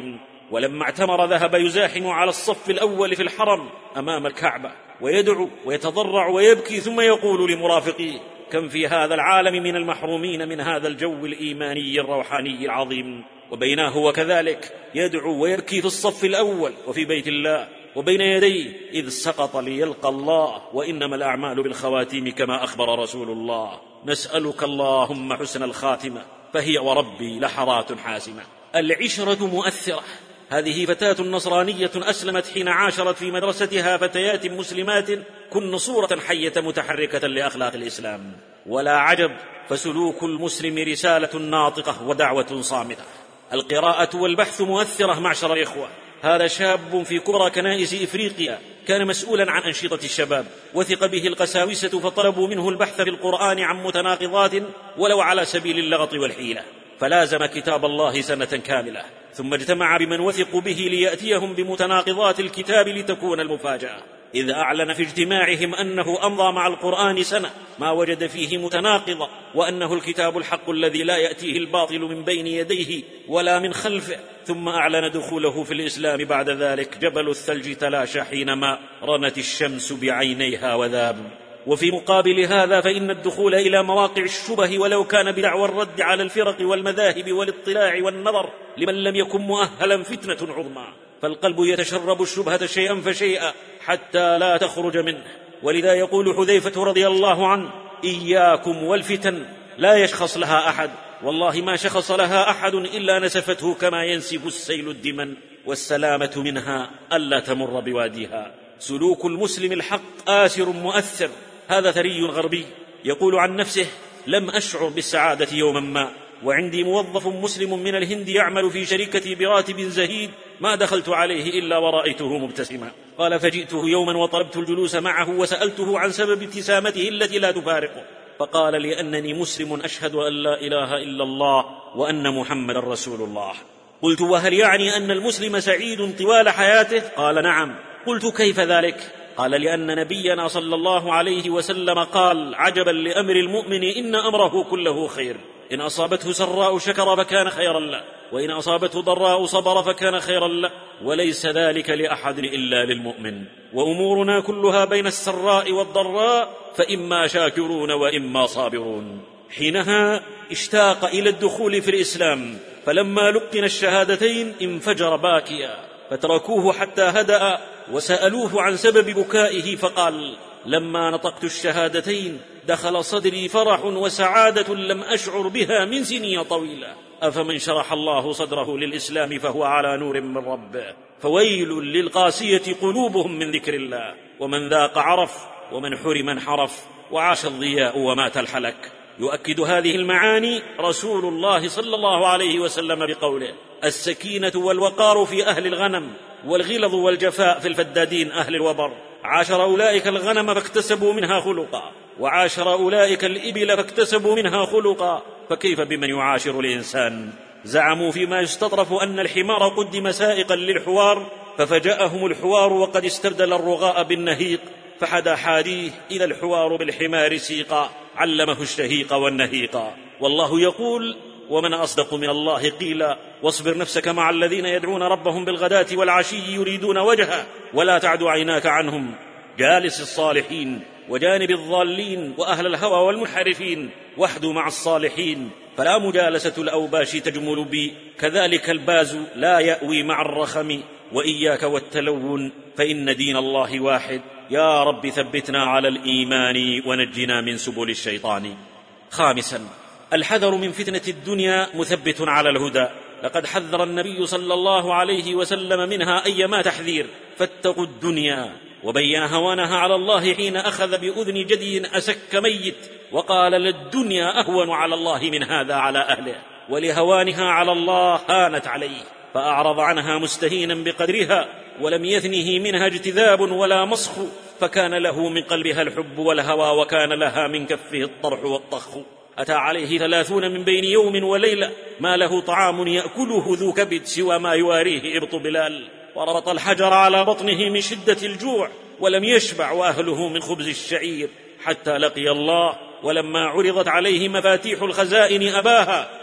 ولما اعتمر ذهب يزاحم على الصف الأول في الحرم أمام الكعبة ويدعو ويتضرع ويبكي، ثم يقول لمرافقيه: كم في هذا العالم من المحرومين من هذا الجو الإيماني الروحاني العظيم. وبينه وكذلك يدعو ويبكي في الصف الأول وفي بيت الله وبين يديه إذ سقط ليلقى الله، وإنما الأعمال بالخواتيم كما أخبر رسول الله. نسألك اللهم حسن الخاتمة، فهي وربي لحظات حاسمة. العشرة مؤثرة. هذه فتاة نصرانية أسلمت حين عاشرت في مدرستها فتيات مسلمات كن صورة حية متحركة لأخلاق الإسلام. ولا عجب، فسلوك المسلم رسالة ناطقة ودعوة صامتة. القراءة والبحث مؤثرة معشر الإخوة. هذا شاب في كبرى كنائس إفريقيا كان مسؤولا عن أنشطة الشباب، وثق به القساوسة فطلبوا منه البحث في القرآن عن متناقضات ولو على سبيل اللغط والحيلة، فلازم كتاب الله سنة كاملة، ثم اجتمع بمن وثقوا به ليأتيهم بمتناقضات الكتاب لتكون المفاجأة. إذ أعلن في اجتماعهم أنه أمضى مع القرآن سنة ما وجد فيه متناقضة، وأنه الكتاب الحق الذي لا يأتيه الباطل من بين يديه ولا من خلفه. ثم أعلن دخوله في الإسلام بعد ذلك. جبل الثلج تلاشى حينما رنت الشمس بعينيها وذاب. وفي مقابل هذا فإن الدخول إلى مواقع الشبه ولو كان بدعوى الرد على الفرق والمذاهب والاطلاع والنظر لمن لم يكن مؤهلا فتنة عظمى، فالقلب يتشرب الشبهة شيئا فشيئا حتى لا تخرج منه. ولذا يقول حذيفة رضي الله عنه: إياكم والفتن لا يشخص لها أحد، والله ما شخص لها أحد إلا نسفته كما ينسف السيل الدمن، والسلامة منها ألا تمر بواديها. سلوك المسلم الحق آسر مؤثر. هذا ثري غربي يقول عن نفسه: لم أشعر بالسعادة يوما ما وعندي موظف مسلم من الهند يعمل في شركتي براتب زهيد ما دخلت عليه إلا ورأيته مبتسما. قال: فجئته يوما وطلبت الجلوس معه وسألته عن سبب ابتسامته التي لا تفارقه، فقال: لأنني مسلم أشهد أن لا إله إلا الله وأن محمد رسول الله. قلت: وهل يعني أن المسلم سعيد طوال حياته؟ قال: نعم. قلت: كيف ذلك؟ قال: لأن نبينا صلى الله عليه وسلم قال: عجبا لأمر المؤمن إن أمره كله خير، إن أصابته سراء شكر فكان خيرا له، وإن أصابته ضراء صبر فكان خيرا له، وليس ذلك لأحد إلا للمؤمن، وأمورنا كلها بين السراء والضراء، فإما شاكرون وإما صابرون. حينها اشتاق إلى الدخول في الإسلام، فلما لقن الشهادتين انفجر باكيا، فتركوه حتى هدأ وسألوه عن سبب بكائه، فقال: لما نطقت الشهادتين دخل صدري فرح وسعادة لم أشعر بها من سنين طويلة. أفمن شرح الله صدره للإسلام فهو على نور من ربه، فويل للقاسية قلوبهم من ذكر الله. ومن ذاق عرف، ومن حرم انحرف، وعاش الضياء ومات الحلك. يؤكد هذه المعاني رسول الله صلى الله عليه وسلم بقوله: السكينة والوقار في أهل الغنم، والغلظ والجفاء في الفدادين أهل الوبر. عاشر أولئك الغنم فاكتسبوا منها خلقا، وعاشر أولئك الإبل فاكتسبوا منها خلقا، فكيف بمن يعاشر الإنسان؟ زعموا فيما يستطرف أن الحمار قدم سائقا للحوار، ففجأهم الحوار وقد استبدل الرغاء بالنهيق، فحدا حاديه إذا الحوار بالحمار سيقا، علمه الشهيق والنهيقا. والله يقول: ومن أصدق من الله قيلا، واصبر نفسك مع الذين يدعون ربهم بالغداة والعشي يريدون وجهه، ولا تعد عيناك عنهم. جالس الصالحين وجانب الضالين وأهل الهوى والمنحرفين، واحدوا مع الصالحين، فلا مجالسة الأوباش تجمل بي، كذلك الباز لا يأوي مع الرخم، وإياك والتلون فإن دين الله واحد. يا رب ثبتنا على الإيمان ونجنا من سبل الشيطان. خامسا، الحذر من فتنة الدنيا مثبت على الهدى. لقد حذر النبي صلى الله عليه وسلم منها أيما تحذير، فاتقوا الدنيا، وبين هوانها على الله حين أخذ بأذن جدي أسك ميت، وقال: للدنيا أهون على الله من هذا على أهله، ولهوانها على الله هانت عليه، فأعرض عنها مستهينا بقدرها، ولم يثنه منها اجتذاب ولا مسخ، فكان له من قلبها الحب والهوى، وكان لها من كفه الطرح والطخ. أتى عليه 30 من بين يوم وليلة ما له طعام يأكله ذو كبد سوى ما يواريه إبط بلال، وربط الحجر على بطنه من شدة الجوع، ولم يشبع وأهله من خبز الشعير حتى لقي الله. ولما عرضت عليه مفاتيح الخزائن أباها،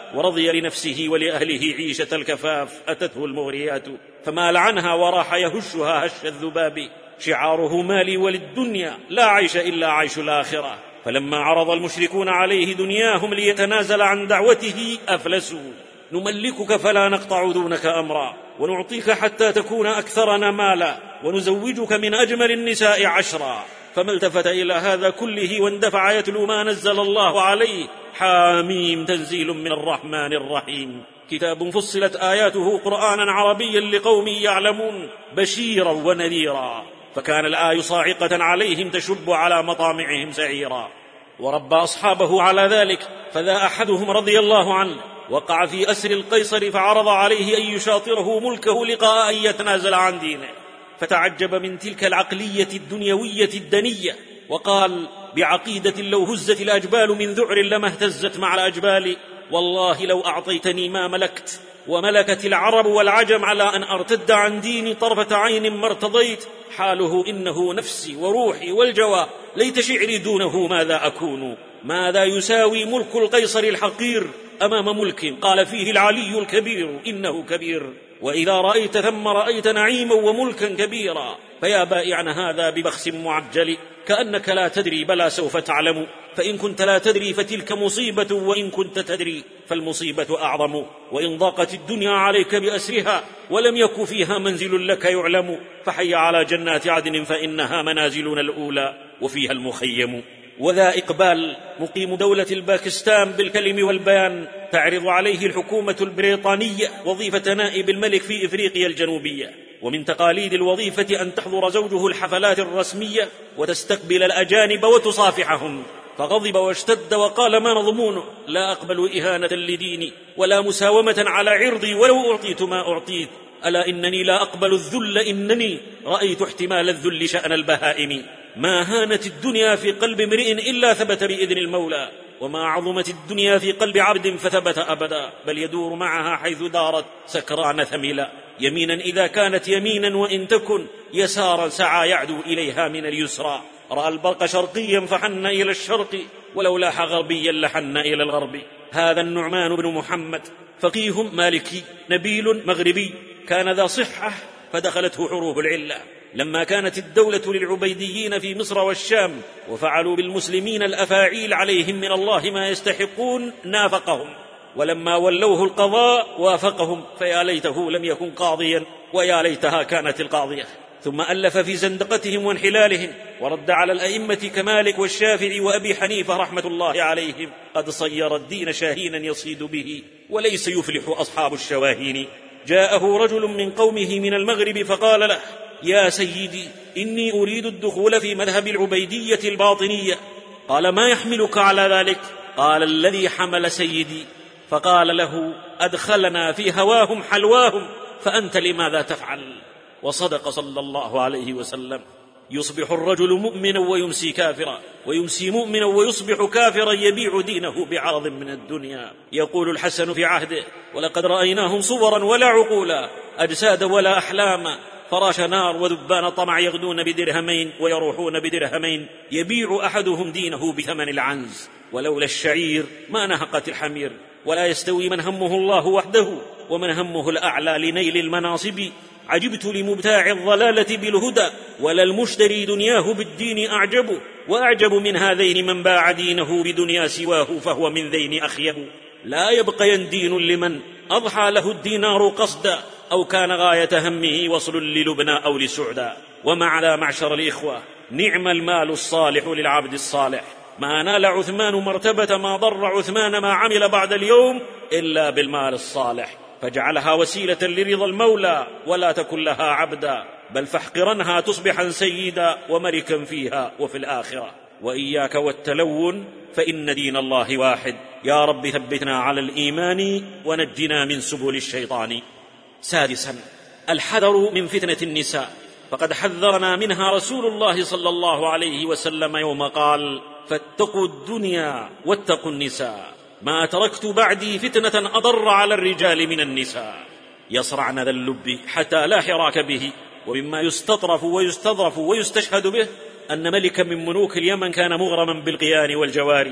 ورضي لنفسه ولأهله عيشة الكفاف أتته المغريات فمال عنها وراح يهشها هش الذباب. شعاره مالي وللدنيا لا عيش إلا عيش الآخرة. فلما عرض المشركون عليه دنياهم ليتنازل عن دعوته أفلسوا. نملكك فلا نقطع دونك أمرا، ونعطيك حتى تكون أكثرنا مالا، ونزوجك من أجمل النساء 10. فما التفت إلى هذا كله واندفع يتلو ما نزل الله عليه. حاميم تنزيل من الرحمن الرحيم، كتاب فصلت آياته قرآنا عربيا لقوم يعلمون بشيرا ونذيرا. فكان الآي صاعقة عليهم تشب على مطامعهم سعيرا. وربى أصحابه على ذلك. فذا أحدهم رضي الله عنه وقع في أسر القيصر فعرض عليه أن يشاطره ملكه لقاء أن يتنازل عن دينه، فتعجب من تلك العقلية الدنيوية الدنية وقال بعقيدة لو هزت الأجبال من ذعر لما اهتزت مع الأجبال. والله لو أعطيتني ما ملكت وملكت العرب والعجم على أن أرتد عن ديني طرفة عين ما ارتضيت. حاله إنه نفسي وروحي والجوى، ليت شعري دونه ماذا أكون. ماذا يساوي ملك القيصر الحقير أمام ملك قال فيه العلي الكبير إنه كبير. وإذا رأيت ثم رأيت نعيما وملكا كبيرا. فيا بائعا هذا ببخس معجل، كأنك لا تدري بلى سوف تعلم. فإن كنت لا تدري فتلك مصيبة، وإن كنت تدري فالمصيبة أعظم. وإن ضاقت الدنيا عليك بأسرها ولم يك فيها منزل لك يعلم، فحي على جنات عدن فإنها منازلنا الأولى وفيها المخيم. وذا إقبال مقيم دولة الباكستان بالكلم والبيان تعرض عليه الحكومة البريطانية وظيفة نائب الملك في إفريقيا الجنوبية. ومن تقاليد الوظيفة أن تحضر زوجه الحفلات الرسمية وتستقبل الأجانب وتصافحهم. فغضب واشتد وقال ما مضمونه؟ لا أقبل إهانة لديني ولا مساومة على عرضي ولو أعطيت ما أعطيت. ألا إنني لا أقبل الذل، إنني رأيت احتمال الذل شأن البهائم. ما هانت الدنيا في قلب امرئ إلا ثبت بإذن المولى، وما عظمت الدنيا في قلب عبد فثبت أبدا، بل يدور معها حيث دارت سكران ثملا. يمينا إذا كانت يمينا وإن تكن يسارا سعى يعدو إليها من اليسرى. رأى البرق شرقيا فحن إلى الشرق، ولو لاح غربيا لحن إلى الغرب. هذا النعمان بن محمد فقيه مالكي نبيل مغربي، كان ذا صحة فدخلته حروب العلة. لما كانت الدولة للعبيديين في مصر والشام وفعلوا بالمسلمين الأفاعيل عليهم من الله ما يستحقون نافقهم، ولما ولوه القضاء وافقهم، فيا ليته لم يكن قاضيا ويا ليتها كانت القاضية. ثم ألف في زندقتهم وانحلالهم ورد على الأئمة كمالك والشافعي وأبي حنيفة رحمة الله عليهم. قد صير الدين شاهينا يصيد به وليس يفلح أصحاب الشواهين. جاءه رجل من قومه من المغرب فقال له يا سيدي إني أريد الدخول في مذهب العبيدية الباطنية. قال ما يحملك على ذلك؟ قال الذي حمل سيدي. فقال له أدخلنا في هواهم حلواهم فأنت لماذا تفعل؟ وصدق صلى الله عليه وسلم. يصبح الرجل مؤمنا ويمسي كافرا، ويمسي مؤمنا ويصبح كافرا، يبيع دينه بعرض من الدنيا. يقول الحسن في عهده ولقد رأيناهم صورا ولا عقولا، أجسادا ولا أحلاما، فراش نار وذبان طمع، يغدون بدرهمين ويروحون بدرهمين، يبيع أحدهم دينه بثمن العنز. ولولا الشعير ما نهقت الحمير. ولا يستوي من همه الله وحده ومن همه الأعلى لنيل المناصب. عجبت لمبتاع الضلالة بالهدى، ولا المشتري دنياه بالدين أعجب. وأعجب من هذين من باع دينه بدنيا سواه، فهو من ذين أخيب. لا يبقى دين لمن أضحى له الدينار قصدا، أو كان غاية همه وصل للبنى أو لسعدا. ومع ذا معشر الإخوة نعم المال الصالح للعبد الصالح. ما نال عثمان مرتبة ما ضر عثمان ما عمل بعد اليوم إلا بالمال الصالح. فاجعلها وسيلة لرضا المولى ولا تكن لها عبدا، بل فاحقرنها تصبحا سيدا وملكا فيها وفي الآخرة. وإياك والتلون فإن دين الله واحد. يا رب ثبتنا على الإيمان ونجنا من سبل الشيطان. سادسا الحذر من فتنة النساء، فقد حذرنا منها رسول الله صلى الله عليه وسلم يوم قال فاتقوا الدنيا واتقوا النساء، ما تركت بعدي فتنة أضر على الرجال من النساء. يصرعن ذا اللب حتى لا حراك به. ومما يستطرف ويستظرف ويستشهد به أن ملكا من ملوك اليمن كان مغرما بالقيان والجواري،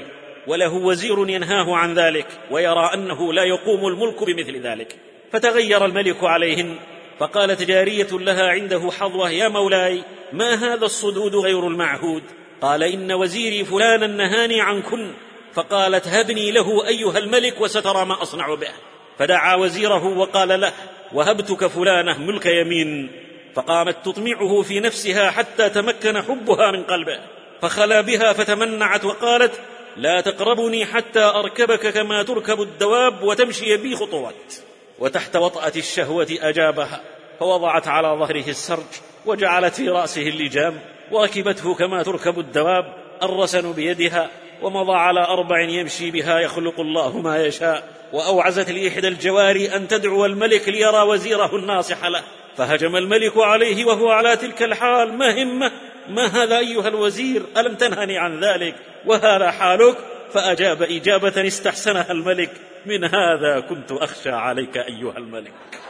وله وزير ينهاه عن ذلك ويرى أنه لا يقوم الملك بمثل ذلك. فتغير الملك عليهن، فقالت جارية لها عنده حظوة: يا مولاي، ما هذا الصدود غير المعهود؟ قال: إن وزيري فلانا نهاني عنكن. فقالت: هبني له أيها الملك وسترى ما أصنع به. فدعا وزيره وقال له: وهبتك فلانة ملك يمين. فقامت تطمعه في نفسها حتى تمكن حبها من قلبه، فخلا بها فتمنعت وقالت: لا تقربني حتى أركبك كما تركب الدواب وتمشي بي خطوات. وتحت وطأة الشهوة أجابها، فوضعت على ظهره السرج وجعلت في رأسه اللجام وركبته كما تركب الدواب الرسن بيدها، ومضى على 4 يمشي بها يخلق الله ما يشاء. وأوعزت لإحدى الجواري أن تدعو الملك ليرى وزيره الناصح له، فهجم الملك عليه وهو على تلك الحال: ما همه؟ ما هذا أيها الوزير؟ ألم تنهني عن ذلك وهذا حالك؟ فأجاب إجابة استحسنها الملك: من هذا كنت أخشى عليك أيها الملك.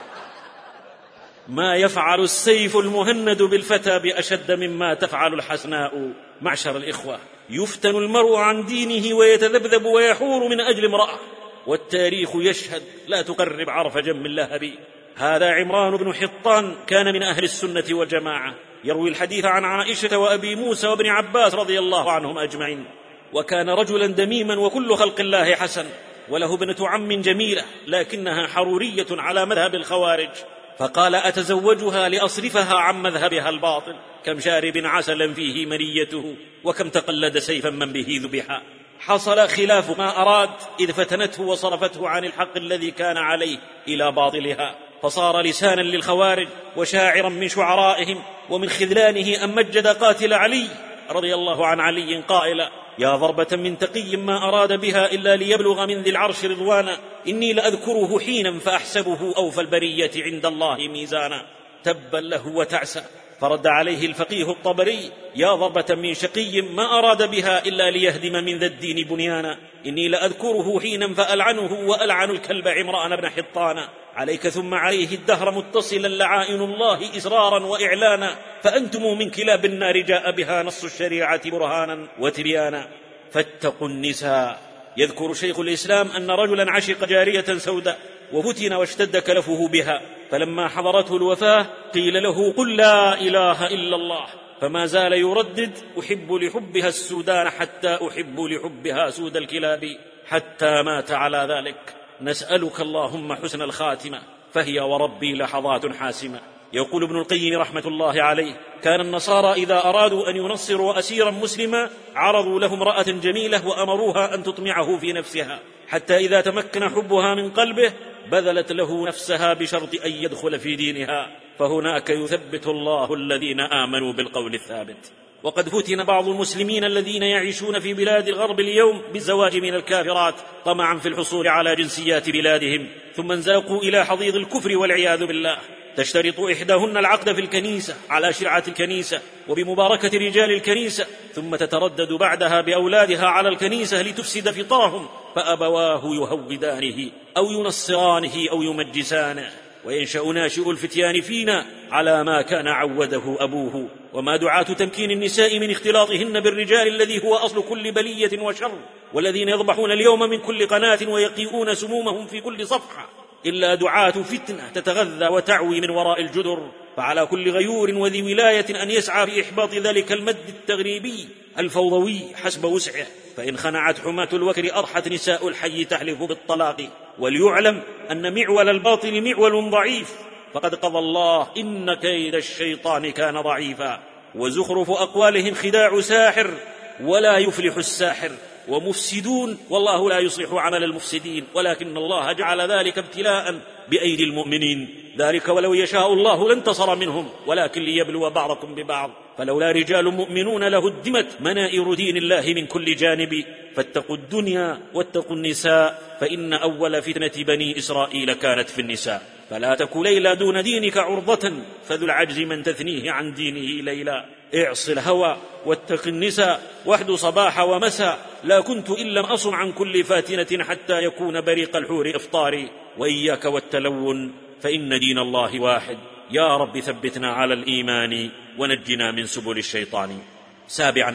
ما يفعل السيف المهند بالفتى بأشد مما تفعل الحسناء. معشر الإخوة، يفتن المرء عن دينه ويتذبذب ويحور من أجل امرأة، والتاريخ يشهد: لا تقرب عرف جم اللهب. هذا عمران بن حطان كان من أهل السنة والجماعة، يروي الحديث عن عائشة وأبي موسى وابن عباس رضي الله عنهم أجمعين، وكان رجلا دميما وكل خلق الله حسن، وله ابنة عم جميلة لكنها حرورية على مذهب الخوارج، فقال: أتزوجها لأصرفها عن مذهبها الباطل. كم شارب عسلا فيه منيته، وكم تقلد سيفا من به ذبحا. حصل خلاف ما أراد إذ فتنته وصرفته عن الحق الذي كان عليه إلى باطلها، فصار لسانا للخوارج وشاعرا من شعرائهم. ومن خذلانه أن مجد قاتل علي رضي الله عن علي قائلا: يا ضربة من تقي ما أراد بها إلا ليبلغ من ذي العرش رضوانا، إني لأذكره حينا فأحسبه أوفى البرية عند الله ميزانا. تبا له وتعسى. فرد عليه الفقيه الطبري: يا ضربة من شقي ما أراد بها إلا ليهدم من ذا الدين بنيانا، إني لأذكره حينا فألعنه وألعن الكلب عمران بن حطانا. عليك ثم عليه الدهر متصلا لعائن الله إسرارا وإعلانا، فأنتم من كلاب النار جاء بها نص الشريعة برهانا وتبيانا. فاتقوا النساء. يذكر شيخ الإسلام أن رجلا عشق جارية سوداء وفتن واشتد كلفه بها، فلما حضرته الوفاة قيل له: قل لا إله إلا الله، فما زال يردد: أحب لحبها السودان حتى أحب لحبها سود الكلاب، حتى مات على ذلك. نسألك اللهم حسن الخاتمة، فهي وربي لحظات حاسمة. يقول ابن القيم رحمة الله عليه: كان النصارى إذا أرادوا أن ينصروا أسيرا مسلما عرضوا له امرأة جميلة وأمروها أن تطمعه في نفسها، حتى إذا تمكن حبها من قلبه بذلت له نفسها بشرط أن يدخل في دينها، فهناك يثبت الله الذين آمنوا بالقول الثابت. وقد فتن بعض المسلمين الذين يعيشون في بلاد الغرب اليوم بالزواج من الكافرات طمعا في الحصول على جنسيات بلادهم، ثم انزلقوا إلى حضيض الكفر والعياذ بالله. تشترط إحداهن العقد في الكنيسة على شرعة الكنيسة وبمباركة رجال الكنيسة، ثم تتردد بعدها بأولادها على الكنيسة لتفسد فطرهم، فأبواه يهودانه أو ينصرانه أو يمجسانه، وينشأ ناشئ الفتيان فينا على ما كان عوده أبوه. وما دعاة تمكين النساء من اختلاطهن بالرجال الذي هو أصل كل بلية وشر، والذين يضبحون اليوم من كل قناة ويقيئون سمومهم في كل صفحة، إلا دعاة فتنة تتغذى وتعوي من وراء الجدر. فعلى كل غيور وذي ولاية أن يسعى في إحباط ذلك المد التغريبي الفوضوي حسب وسعه، فإن خنعت حماة الوكر أضحت نساء الحي تحلف بالطلاق. وليعلم أن معول الباطل معول ضعيف، فقد قضى الله إن كيد الشيطان كان ضعيفا. وزخرف أقوالهم خداع ساحر، ولا يفلح الساحر. ومفسدون، والله لا يصلح عمل المفسدين، ولكن الله جعل ذلك ابتلاء بأيدي المؤمنين. ذلك ولو يشاء الله لانتصر منهم، ولكن ليبلو بعضكم ببعض. فلولا رجال مؤمنون لهدمت منائر دين الله من كل جانب. فاتقوا الدنيا واتقوا النساء، فإن أول فتنة بني إسرائيل كانت في النساء. فلا تك ليلى دون دينك عرضة، فذو العجز من تثنيه عن دينه ليلا. اعص الهوى واتق النساء، واحد صباح ومساء. لا كنت إن لم أصم عن كل فاتنة حتى يكون بريق الحور إفطاري. وإياك والتلون، فإن دين الله واحد. يا رب ثبتنا على الإيمان ونجنا من سبل الشيطان. 7.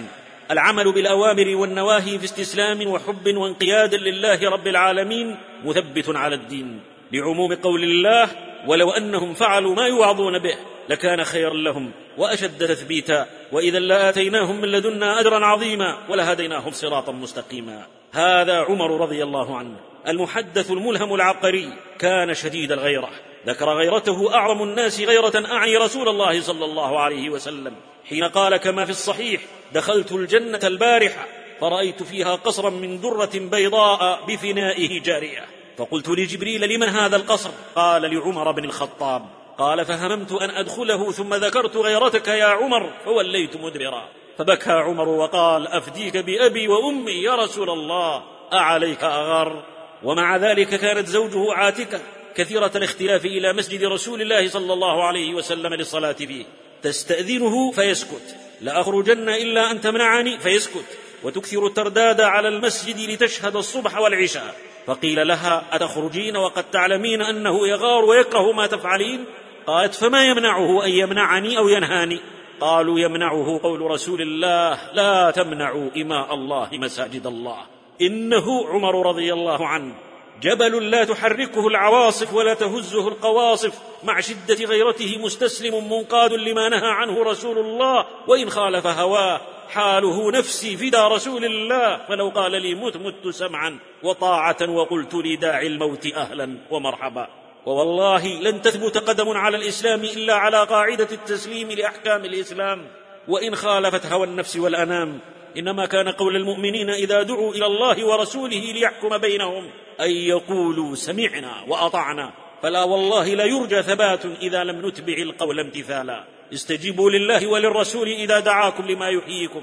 العمل بالأوامر والنواهي في استسلام وحب وانقياد لله رب العالمين مثبت على الدين، لعموم قول الله: ولو أنهم فعلوا ما يوعظون به لكان خيرا لهم وأشد تثبيتا وإذا لآتيناهم من لدنا أجرا عظيما ولهديناهم صراطا مستقيما. هذا عمر رضي الله عنه المحدث الملهم العبقري، كان شديد الغيرة. ذكر غيرته أعظم الناس غيرة أعني رسول الله صلى الله عليه وسلم حين قال كما في الصحيح: دخلت الجنة البارحة فرأيت فيها قصرا من درة بيضاء بفنائه جارية، فقلت لجبريل: لمن هذا القصر؟ قال: لعمر بن الخطاب. قال: فهممت أن أدخله ثم ذكرت غيرتك يا عمر فوليت مدبرا. فبكى عمر وقال: أفديك بأبي وأمي يا رسول الله، أعليك أغار؟ ومع ذلك كانت زوجه عاتكة كثيرة الاختلاف إلى مسجد رسول الله صلى الله عليه وسلم للصلاة فيه، تستأذنه فيسكت: لأخرجن إلا أن تمنعني، فيسكت، وتكثر الترداد على المسجد لتشهد الصبح والعشاء. فقيل لها: أتخرجين وقد تعلمين أنه يغار ويكره ما تفعلين؟ قالت: فما يمنعه أن يمنعني أو ينهاني؟ قالوا: يمنعه قول رسول الله: لا تمنعوا إماء الله مساجد الله. إنه عمر رضي الله عنه جبل لا تحركه العواصف ولا تهزه القواصف، مع شدة غيرته مستسلم منقاد لما نهى عنه رسول الله، وإن خالف هواه حاله: نفسي فدا رسول الله، فلو قال لي مت مت سمعا وطاعة وقلت لداعي الموت أهلا ومرحبا. ووالله لن تثبت قدم على الإسلام إلا على قاعدة التسليم لأحكام الإسلام، وإن خالفت هوى النفس والأنام. إنما كان قول المؤمنين إذا دعوا إلى الله ورسوله ليحكم بينهم أن يقولوا سمعنا وأطعنا، فلا والله لا يرجى ثبات إذا لم نتبع القول امتثالا. استجيبوا لله وللرسول إذا دعاكم لما يحييكم،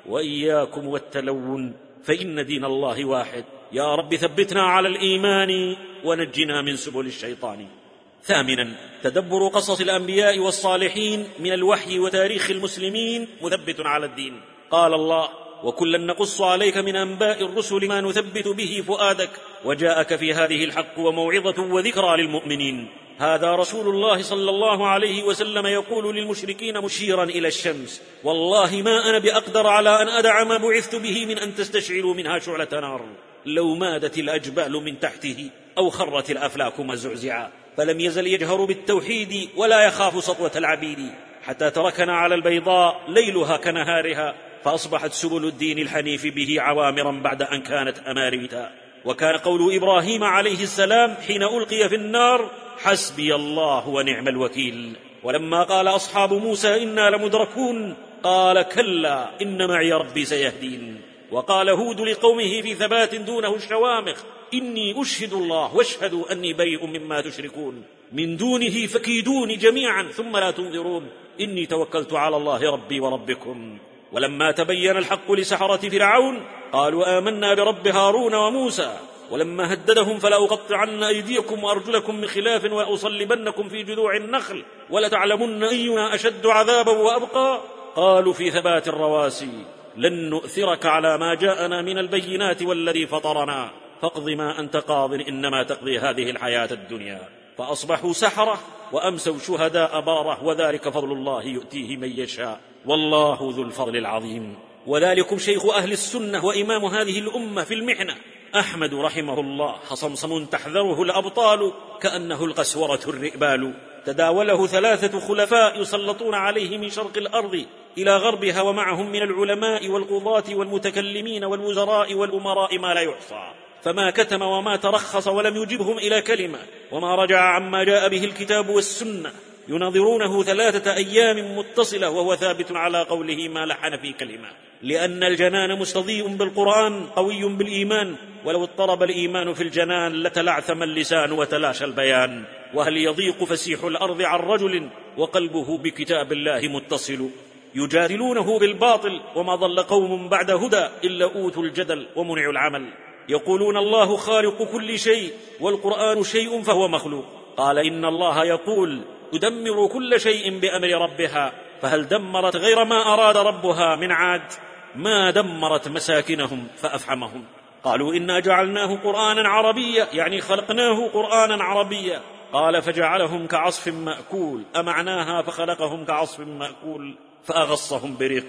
وإياكم والتلون فإن دين الله واحد. يا رب ثبتنا على الإيمان ونجنا من سبل الشيطان. ثامنا، تدبر قصص الأنبياء والصالحين من الوحي وتاريخ المسلمين مثبت على الدين. قال الله: وكلا نقص عليك من أنباء الرسل ما نثبت به فؤادك وجاءك في هذه الحق وموعظة وذكرى للمؤمنين. هذا رسول الله صلى الله عليه وسلم يقول للمشركين مشيرا إلى الشمس: والله ما أنا بأقدر على أن أدع ما بعثت به من أن تستشعروا منها شعلة نار، لو مادت الأجبال من تحته أو خرت الأفلاك مزعزعا. فلم يزل يجهر بالتوحيد ولا يخاف سطوة العبيد، حتى تركنا على البيضاء ليلها كنهارها، فأصبحت سبل الدين الحنيف به عوامرا بعد أن كانت أماريتا. وكان قول إبراهيم عليه السلام حين ألقي في النار: حسبي الله ونعم الوكيل. ولما قال أصحاب موسى إنا لمدركون قال: كلا إن معي ربي سيهدين. وقال هود لقومه في ثبات دونه الشوامخ: إني أشهد الله واشهدوا أني بريء مما تشركون من دونه فكيدوني جميعا ثم لا تنظرون إني توكلت على الله ربي وربكم. ولما تبين الحق لسحرة فرعون قالوا آمنا برب هارون وموسى. ولما هددهم فلأقطعن أيديكم وأرجلكم من خلاف وأصلبنكم في جذوع النخل ولتعلمن أينا أشد عذابا وأبقى. قالوا في ثبات الرواسي: لن نؤثرك على ما جاءنا من البينات والذي فطرنا فاقض ما أنت قاض إنما تقضي هذه الحياة الدنيا. فأصبحوا سحرة وأمسوا شهداء بارة، وذلك فضل الله يؤتيه من يشاء والله ذو الفضل العظيم. وذلكم شيخ أهل السنة وإمام هذه الأمة في المحنة أحمد رحمه الله، خصمصم تحذره الأبطال كأنه القسورة الرئبال. تداوله 3 خلفاء يسلطون عليه من شرق الأرض إلى غربها، ومعهم من العلماء والقضاة والمتكلمين والوزراء والأمراء ما لا يحصى، فما كتم وما ترخص ولم يجبهم إلى كلمة، وما رجع عما جاء به الكتاب والسنة. يناظرونه 3 أيام متصلة وهو ثابت على قوله ما لحن في كلمة، لأن الجنان مستضيء بالقرآن قوي بالإيمان، ولو اضطرب الإيمان في الجنان لتلعثم اللسان وتلاشى البيان. وهل يضيق فسيح الأرض عن رجل وقلبه بكتاب الله متصل؟ يجادلونه بالباطل، وما ضل قوم بعد هدى إلا أوتوا الجدل ومنعوا العمل. يقولون الله خالق كل شيء والقرآن شيء فهو مخلوق. قال إن الله يقول تدمر كل شيء بأمر ربها، فهل دمرت غير ما أراد ربها من عاد؟ ما دمرت مساكنهم فأفحمهم. قالوا إنا جعلناه قرآنا عربيا، يعني خلقناه قرآنا عربيا. قال فجعلهم كعصف مأكول، أمعناها فخلقهم كعصف مأكول فأغصهم بريقهم.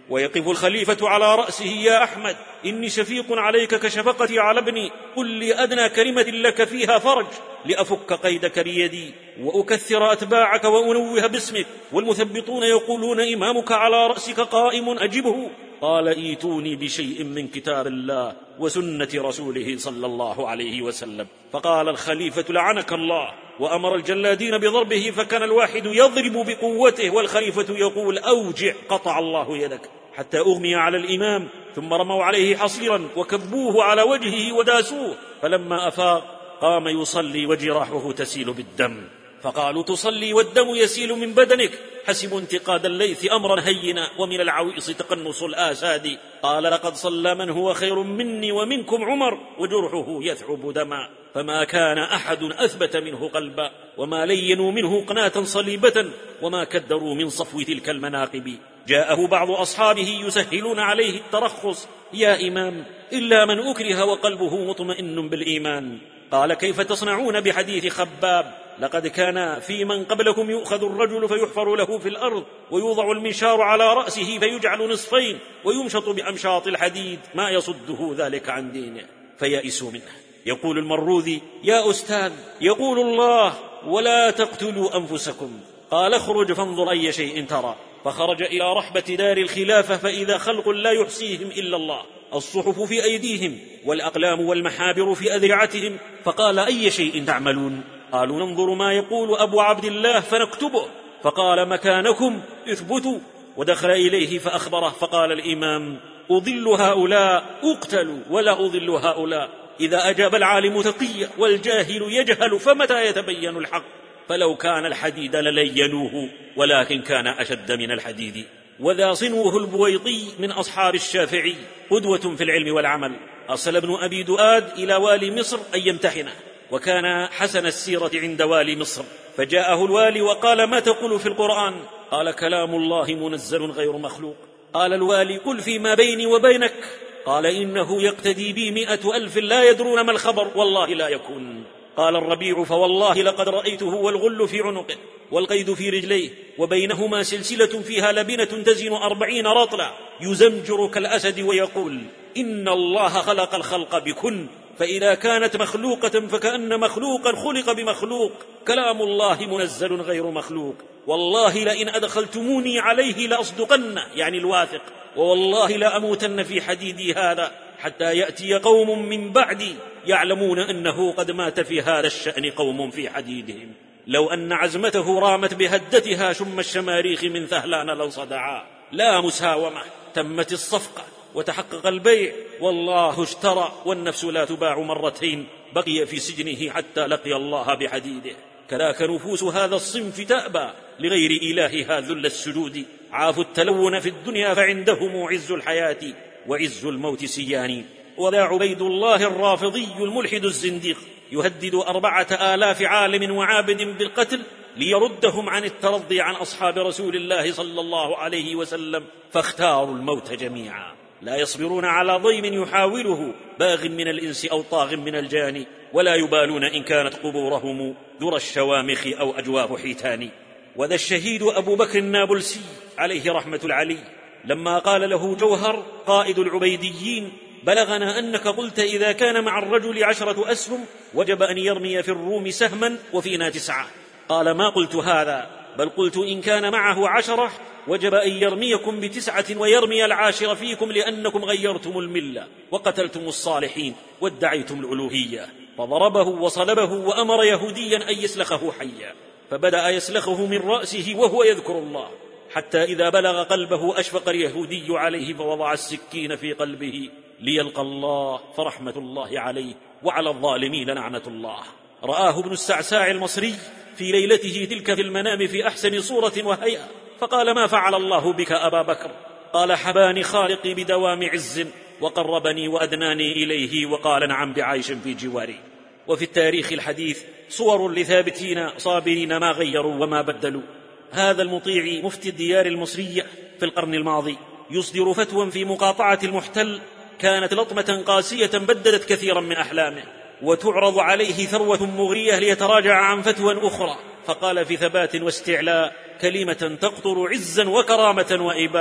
ويقف الخليفة على رأسه: يا أحمد، إني شفيق عليك كشفقتي على ابني، قل لي أدنى كلمة لك فيها فرج لأفك قيدك بيدي وأكثر أتباعك وأنوه باسمك، والمثبطون يقولون إمامك على رأسك قائم أجبه. قال: ايتوني بشيء من كتاب الله وسنة رسوله صلى الله عليه وسلم. فقال الخليفة: لعنك الله، وأمر الجلادين بضربه، فكان الواحد يضرب بقوته والخليفة يقول: أوجع، قطع الله يدك، حتى أغمي على الإمام، ثم رموا عليه حصيرا وكبوه على وجهه وداسوه، فلما أفاق قام يصلي وجراحه تسيل بالدم. فقالوا: تصلي والدم يسيل من بدنك؟ حسبوا انتقاد الليث أمرا هينا، ومن العويص تقنص الآساد. قال: لقد صلى من هو خير مني ومنكم عمر، وجرحه يثعب دما، فما كان أحد أثبت منه قلبا، وما لينوا منه قناة صليبة، وما كدروا من صفو تلك المناقب. جاءه بعض أصحابه يسهلون عليه الترخص: يا إمام، إلا من أكره وقلبه مطمئن بالإيمان. قال: كيف تصنعون بحديث خباب؟ لقد كان في من قبلكم يؤخذ الرجل فيحفر له في الأرض، ويوضع المنشار على رأسه فيجعل نصفين، ويمشط بأمشاط الحديد، ما يصده ذلك عن دينه، فيئسوا منه. يقول المروذي: يا أستاذ، يقول الله: ولا تقتلوا أنفسكم. قال: اخرج فانظر أي شيء ترى. فخرج إلى رحبة دار الخلافة، فإذا خلق لا يحصيهم إلا الله، الصحف في أيديهم والأقلام والمحابر في أذرعتهم. فقال: أي شيء تعملون؟ قالوا: ننظر ما يقول أبو عبد الله فنكتبه. فقال: مكانكم، اثبتوا. ودخل إليه فأخبره، فقال الإمام: أضل هؤلاء أقتل ولا أضل هؤلاء. إذا أجاب العالم تقي والجاهل يجهل، فمتى يتبين الحق؟ فلو كان الحديد للينوه، ولكن كان أشد من الحديد. وذا صنوه البويطي من أصحاب الشافعي، قدوة في العلم والعمل. أرسل ابن أبي دؤاد إلى والي مصر أن يمتحنه، وكان حسن السيرة عند والي مصر، فجاءه الوالي وقال: ما تقول في القرآن؟ قال: كلام الله منزل غير مخلوق. قال الوالي: قل فيما بيني وبينك. قال: إنه يقتدي بي 100,000 لا يدرون ما الخبر، والله لا يكون. قال الربيع: فوالله لقد رأيته والغل في عنقه والقيد في رجليه، وبينهما سلسلة فيها لبنة تزن 40 رطلا، يزمجر كالأسد ويقول: إن الله خلق الخلق بكن، فإذا كانت مخلوقة فكأن مخلوقا خلق بمخلوق. كلام الله منزل غير مخلوق. والله لئن أدخلتموني عليه لأصدقن، يعني الواثق، ووالله لأموتن في حديدي هذا حتى يأتي قوم من بعدي يعلمون أنه قد مات في هذا الشأن قوم في حديدهم. لو أن عزمته رامت بهدتها شم الشماريخ من ثهلان لانصدعا. لا مساومة، تمت الصفقة وتحقق البيع، والله اشترى، والنفس لا تباع مرتين. بقي في سجنه حتى لقي الله بحديده. كذاك نفوس هذا الصنف تأبى لغير إلهها ذل السجود. عافوا التلون في الدنيا فعندهم عز الحياة وعز الموت سيان. وذا عبيد الله الرافضي الملحد الزنديق يهدد 4,000 عالم وعابد بالقتل ليردهم عن الترضي عن أصحاب رسول الله صلى الله عليه وسلم، فاختاروا الموت جميعا. لا يصبرون على ضيم يحاوله باغ من الإنس أو طاغ من الجان، ولا يبالون إن كانت قبورهم ذرى الشوامخ أو أجواب حيتان. وذا الشهيد أبو بكر النابلسي عليه رحمة العلي لما قال له جوهر قائد العبيديين: بلغنا أنك قلت إذا كان مع الرجل 10 أسهم وجب أن يرمي في الروم سهما وفينا 9. قال: ما قلت هذا، بل قلت إن كان معه 10 وجب أن يرميكم ب9 ويرمي العاشر فيكم، لأنكم غيرتم الملة وقتلتم الصالحين وادعيتم الألوهية. فضربه وصلبه وأمر يهوديا أن يسلخه حيا، فبدأ يسلخه من رأسه وهو يذكر الله، حتى إذا بلغ قلبه أشفق اليهودي عليه فوضع السكين في قلبه ليلقى الله، فرحمة الله عليه، وعلى الظالمين لعنة الله. رآه ابن السعساع المصري في ليلته تلك في المنام في أحسن صورة وهيئة، فقال: ما فعل الله بك أبا بكر؟ قال: حباني خالقي بدوام عز، وقربني وأدناني إليه، وقال: نعم بعيش في جواري. وفي التاريخ الحديث صور لثابتين صابرين ما غيروا وما بدلوا. هذا المطيع مفتي الديار المصرية في القرن الماضي يصدر فتوى في مقاطعة المحتل، كانت لطمة قاسية بددت كثيرا من أحلامه، وتعرض عليه ثروة مغرية ليتراجع عن فتوى أخرى، فقال في ثبات واستعلاء كلمة تقطر عزا وكرامة وإباء: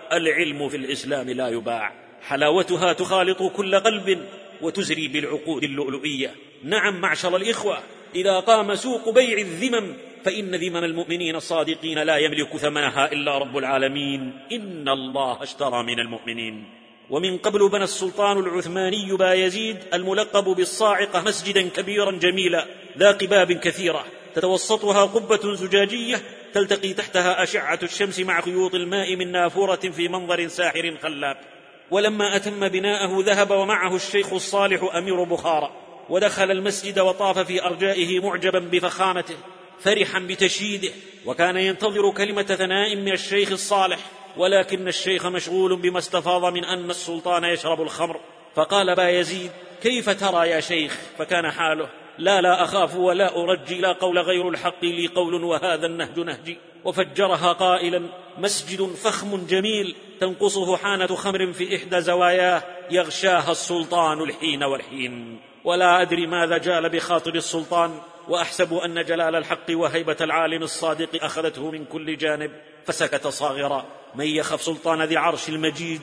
العلم في الإسلام لا يباع، حلاوتها تخالط كل قلب وتزري بالعقود اللؤلؤية. نعم معشر الإخوة، إذا قام سوق بيع الذمم فإن ذمم المؤمنين الصادقين لا يملك ثمنها إلا رب العالمين، إن الله اشترى من المؤمنين. ومن قبل بنى السلطان العثماني بايزيد الملقب بالصاعقة مسجدا كبيرا جميلا ذا قباب كثيرة تتوسطها قبة زجاجية تلتقي تحتها أشعة الشمس مع خيوط الماء من نافورة في منظر ساحر خلاب. ولما أتم بناءه ذهب ومعه الشيخ الصالح أمير بخارى، ودخل المسجد وطاف في أرجائه معجبا بفخامته فرحا بتشييده، وكان ينتظر كلمة ثناء من الشيخ الصالح، ولكن الشيخ مشغول بما استفاض من أن السلطان يشرب الخمر. فقال بايزيد: كيف ترى يا شيخ؟ فكان حاله: لا أخاف ولا أرجي، لا قول غير الحق لي قول وهذا النهج نهجي. وفجرها قائلا: مسجد فخم جميل تنقصه حانة خمر في إحدى زواياه يغشاها السلطان الحين والحين. ولا أدري ماذا جال بخاطر السلطان، وأحسب أن جلال الحق وهيبة العالم الصادق أخذته من كل جانب فسكت صاغرا. من يخف سلطان ذي العرش المجيد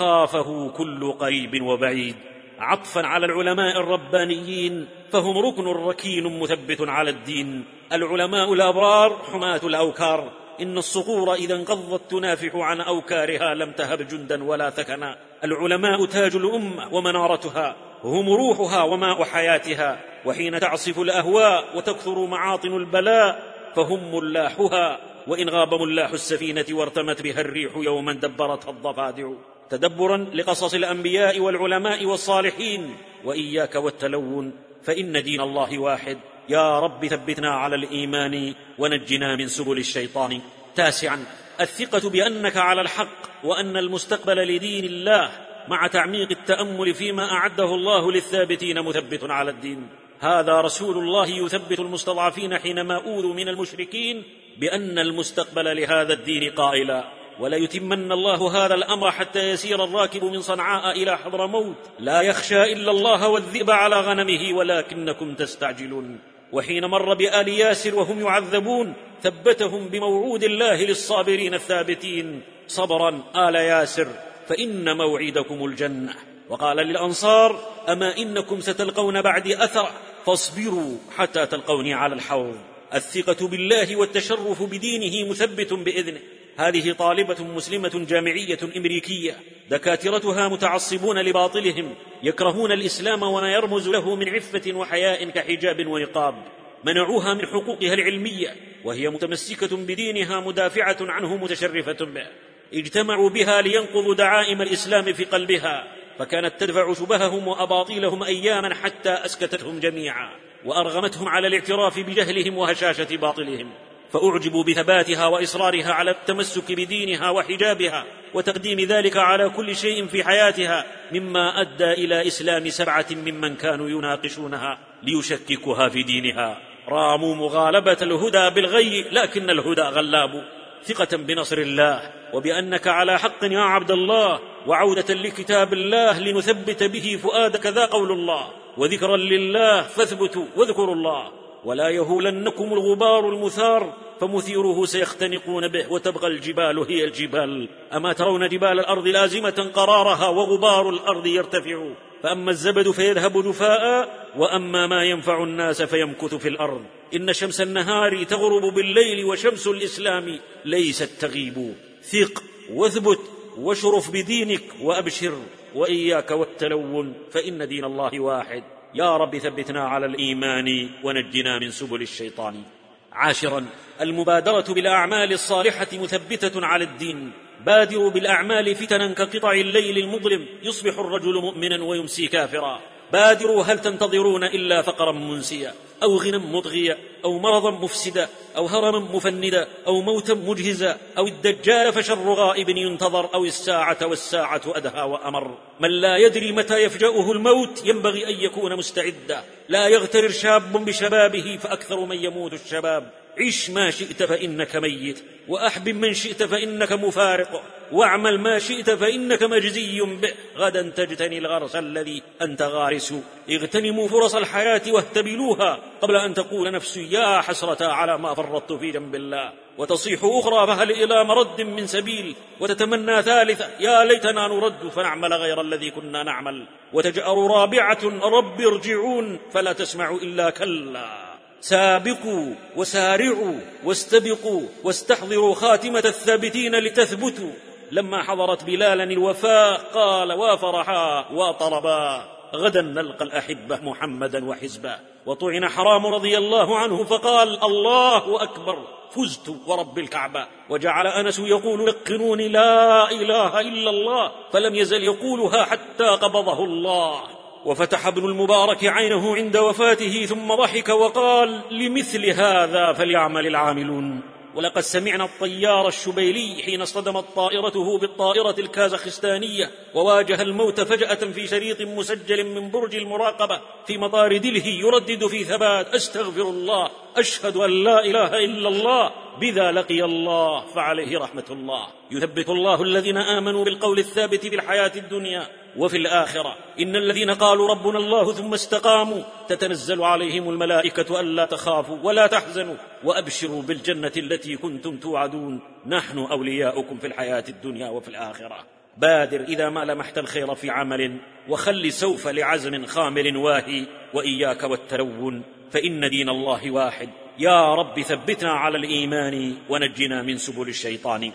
خافه كل قريب وبعيد. عطفا على العلماء الربانيين فهم ركن ركين مثبت على الدين. العلماء الأبرار حماة الأوكار، إن الصقور إذا انقضت تنافح عن أوكارها لم تهب جندا ولا ثكنا. العلماء تاج الأمة ومنارتها، هم روحها وماء حياتها، وحين تعصف الأهواء وتكثر معاطن البلاء فهم ملاحها، وإن غاب ملاح السفينة وارتمت بها الريح يوما دبرتها الضفادع. تدبرا لقصص الأنبياء والعلماء والصالحين، وإياك والتلون، فإن دين الله واحد. يا رب ثبتنا على الإيمان ونجنا من سبل الشيطان. 9. الثقة بأنك على الحق، وأن المستقبل لدين الله مع تعميق التأمل فيما أعده الله للثابتين مثبت على الدين. هذا رسول الله يثبت المستضعفين حينما أوذوا من المشركين بأن المستقبل لهذا الدين قائلا: ولا يتمن الله هذا الأمر حتى يسير الراكب من صنعاء إلى حضرموت لا يخشى إلا الله والذئب على غنمه ولكنكم تستعجلون. وحين مر بآل ياسر وهم يعذبون ثبتهم بموعود الله للصابرين الثابتين: صبرا آل ياسر فإن موعدكم الجنة. وقال للأنصار: أما إنكم ستلقون بعدي أثر فاصبروا حتى تلقوني على الحوض. الثقة بالله والتشرف بدينه مثبت بإذنه. هذه طالبة مسلمة جامعية أمريكية، دكاترتها متعصبون لباطلهم، يكرهون الإسلام وما يرمز له من عفة وحياء كحجاب ونقاب. منعوها من حقوقها العلمية وهي متمسكة بدينها مدافعة عنه متشرفة به. اجتمعوا بها لينقضوا دعائم الإسلام في قلبها، فكانت تدفع شبههم وأباطيلهم أياما حتى أسكتتهم جميعا وأرغمتهم على الاعتراف بجهلهم وهشاشة باطلهم. فأعجبوا بثباتها وإصرارها على التمسك بدينها وحجابها وتقديم ذلك على كل شيء في حياتها، مما أدى إلى إسلام 7 ممن كانوا يناقشونها ليشككها في دينها. راموا مغالبة الهدى بالغي لكن الهدى غلاب. ثقة بنصر الله وبأنك على حق يا عبد الله، وعودة لكتاب الله لنثبت به فؤادك ذا قول الله، وذكرا لله فاثبتوا واذكروا الله. ولا يهولنكم الغبار المثار فمثيره سيختنقون به وتبقى الجبال هي الجبال. أما ترون جبال الأرض لازمة قرارها وغبار الأرض يرتفع، فأما الزبد فيذهب جفاء وأما ما ينفع الناس فيمكث في الأرض. إن شمس النهار تغرب بالليل وشمس الإسلام ليست تغيب. ثق واثبت واشرف بدينك وأبشر، وإياك والتلون فإن دين الله واحد. يا رب ثبتنا على الإيمان ونجنا من سبل الشيطان. 10. المبادرة بالأعمال الصالحة مثبتة على الدين. بادروا بالأعمال فتنا كقطع الليل المظلم، يصبح الرجل مؤمنا ويمسي كافرا. بادروا، هل تنتظرون إلا فقرا منسيا أو غنى مطغيا أو مرضا مفسدا أو هرما مفندا أو موتا مجهزا أو الدجال فشر غائب ينتظر أو الساعة والساعة أدهى وأمر. من لا يدري متى يفجأه الموت ينبغي أن يكون مستعدا. لا يغترر شاب بشبابه فأكثر من يموت الشباب. عش ما شئت فإنك ميت، وأحبب من شئت فإنك مفارق، واعمل ما شئت فإنك مجزي به، غدا تجتني الغرس الذي أنت غارس. اغتنموا فرص الحياة واهتبلوها قبل أن تقول نفس يا حسرة على ما فرطت في جنب الله، وتصيح أخرى فهل إلى مرد من سبيل، وتتمنى ثالثة يا ليتنا نرد فنعمل غير الذي كنا نعمل، وتجأر رابعة رب ارجعون فلا تسمع إلا كلا. سابقوا وسارعوا واستبقوا واستحضروا خاتمة الثابتين لتثبتوا. لما حضرت بلالا الوفاة قال وافرحا وطربا غدا نلقى الأحبة محمدا وحزبا. وطعن حرام رضي الله عنه فقال الله أكبر فزت ورب الكعبة. وجعل أنس يقول لقنوني لا إله إلا الله، فلم يزل يقولها حتى قبضه الله. وفتح ابن المبارك عينه عند وفاته ثم ضحك وقال لمثل هذا فليعمل العاملون. ولقد سمعنا الطيار الشبيلي حين اصطدمت طائرته بالطائرة الكازاخستانية وواجه الموت فجأة في شريط مسجل من برج المراقبة في مطار دلهي يردد في ثبات أستغفر الله أشهد أن لا إله إلا الله، بذا لقي الله فعليه رحمة الله. يثبت الله الذين آمنوا بالقول الثابت في الحياة الدنيا وفي الآخرة. إن الذين قالوا ربنا الله ثم استقاموا تتنزل عليهم الملائكة ألا تخافوا ولا تحزنوا وأبشروا بالجنة التي كنتم توعدون نحن أولياؤكم في الحياة الدنيا وفي الآخرة. بادر إذا ما لمحت الخير في عمل، وخل سوف لعزم خامل واهي، وإياك والتلون فإن دين الله واحد. يا رب ثبتنا على الإيمان ونجنا من سبل الشيطان.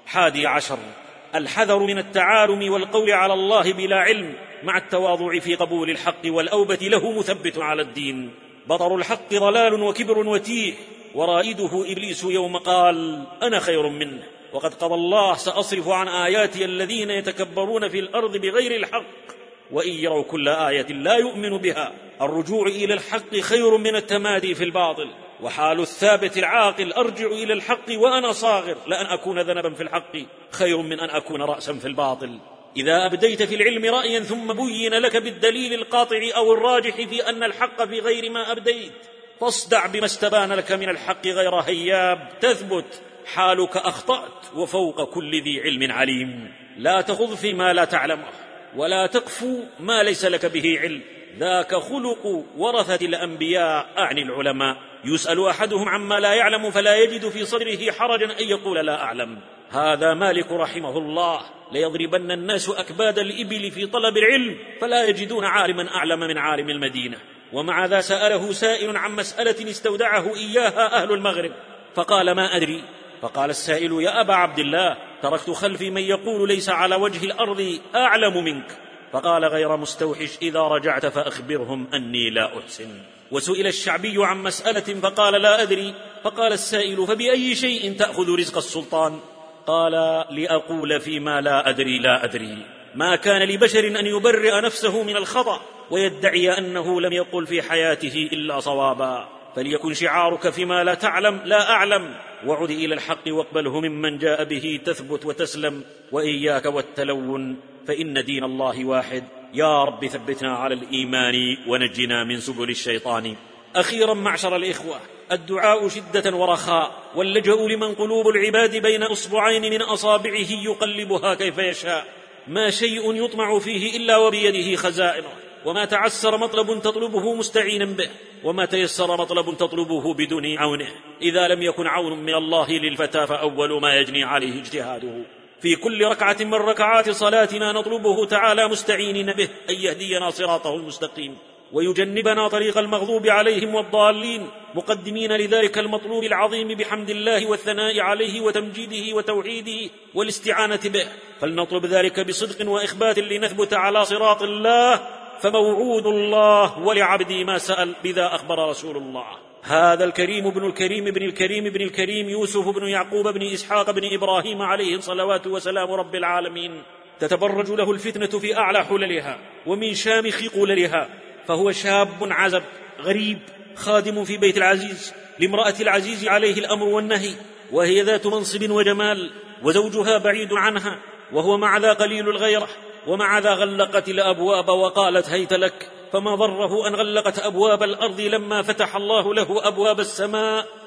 11 الحذر من التعالم والقول على الله بلا علم مع التواضع في قبول الحق والأوبة له مثبت على الدين. بطر الحق ضلال وكبر وتيه، ورائده إبليس يوم قال أنا خير منه. وقد قضى الله سأصرف عن آياتي الذين يتكبرون في الأرض بغير الحق وإن يروا كل آية لا يؤمن بها. الرجوع إلى الحق خير من التمادي في الباطل، وحال الثابت العاقل أرجع إلى الحق وأنا صاغر، لأن أكون ذنبا في الحق خير من أن أكون رأسا في الباطل. إذا أبديت في العلم رأيا ثم بين لك بالدليل القاطع أو الراجح في أن الحق في غير ما أبديت، فاصدع بما استبان لك من الحق غير هياب، تثبت حالك أخطأت وفوق كل ذي علم عليم. لا تخض فيما لا تعلمه، ولا تقفو ما ليس لك به علم، ذاك خلق ورثة الأنبياء أعني العلماء. يسأل أحدهم عما لا يعلم فلا يجد في صدره حرجا أن يقول لا أعلم. هذا مالك رحمه الله ليضربن الناس أكباد الإبل في طلب العلم فلا يجدون عالما أعلم من عالم المدينة. ومع ذا سأله سائل عن مسألة استودعه إياها أهل المغرب فقال ما أدري. فقال السائل يا أبا عبد الله تركت خلفي من يقول ليس على وجه الأرض أعلم منك. فقال غير مستوحش إذا رجعت فأخبرهم أني لا أحسن. وسئل الشعبي عن مسألة فقال لا أدري. فقال السائل فبأي شيء تأخذ رزق السلطان؟ قال لأقول فيما لا أدري لا أدري. ما كان لبشر أن يبرئ نفسه من الخطأ ويدعي أنه لم يقل في حياته إلا صوابا. فليكن شعارك فيما لا تعلم لا أعلم، وعد إلى الحق واقبله ممن جاء به تثبت وتسلم، وإياك والتلون فإن دين الله واحد. يا رب ثبتنا على الإيمان ونجنا من سبل الشيطان. أخيرا معشر الإخوة، الدعاء شدة ورخاء، واللجأ لمن قلوب العباد بين أصبعين من أصابعه يقلبها كيف يشاء. ما شيء يطمع فيه إلا وبيده خزائنه، وما تعسر مطلب تطلبه مستعينا به، وما تيسر مطلب تطلبه بدون عونه. إذا لم يكن عون من الله للفتى فأول ما يجني عليه اجتهاده. في كل ركعة من ركعات صلاتنا نطلبه تعالى مستعينين به أن يهدينا صراطه المستقيم ويجنبنا طريق المغضوب عليهم والضالين، مقدمين لذلك المطلوب العظيم بحمد الله والثناء عليه وتمجيده وتوحيده والاستعانة به. فلنطلب ذلك بصدق وإخبات لنثبت على صراط الله، فموعود الله ولعبدي ما سأل، بذا أخبر رسول الله. هذا الكريم بن الكريم بن الكريم بن الكريم يوسف بن يعقوب بن إسحاق بن إبراهيم عليه الصلوات وسلام رب العالمين تتبرج له الفتنة في أعلى حللها ومن شامخ قللها، فهو شاب عزب غريب خادم في بيت العزيز لامرأة العزيز عليه الأمر والنهي، وهي ذات منصب وجمال، وزوجها بعيد عنها، وهو مع ذا قليل الغيرة، ومع ذا غلقت الأبواب وقالت هيت لك. فما ضره أن غلقت أبواب الأرض لما فتح الله له أبواب السماء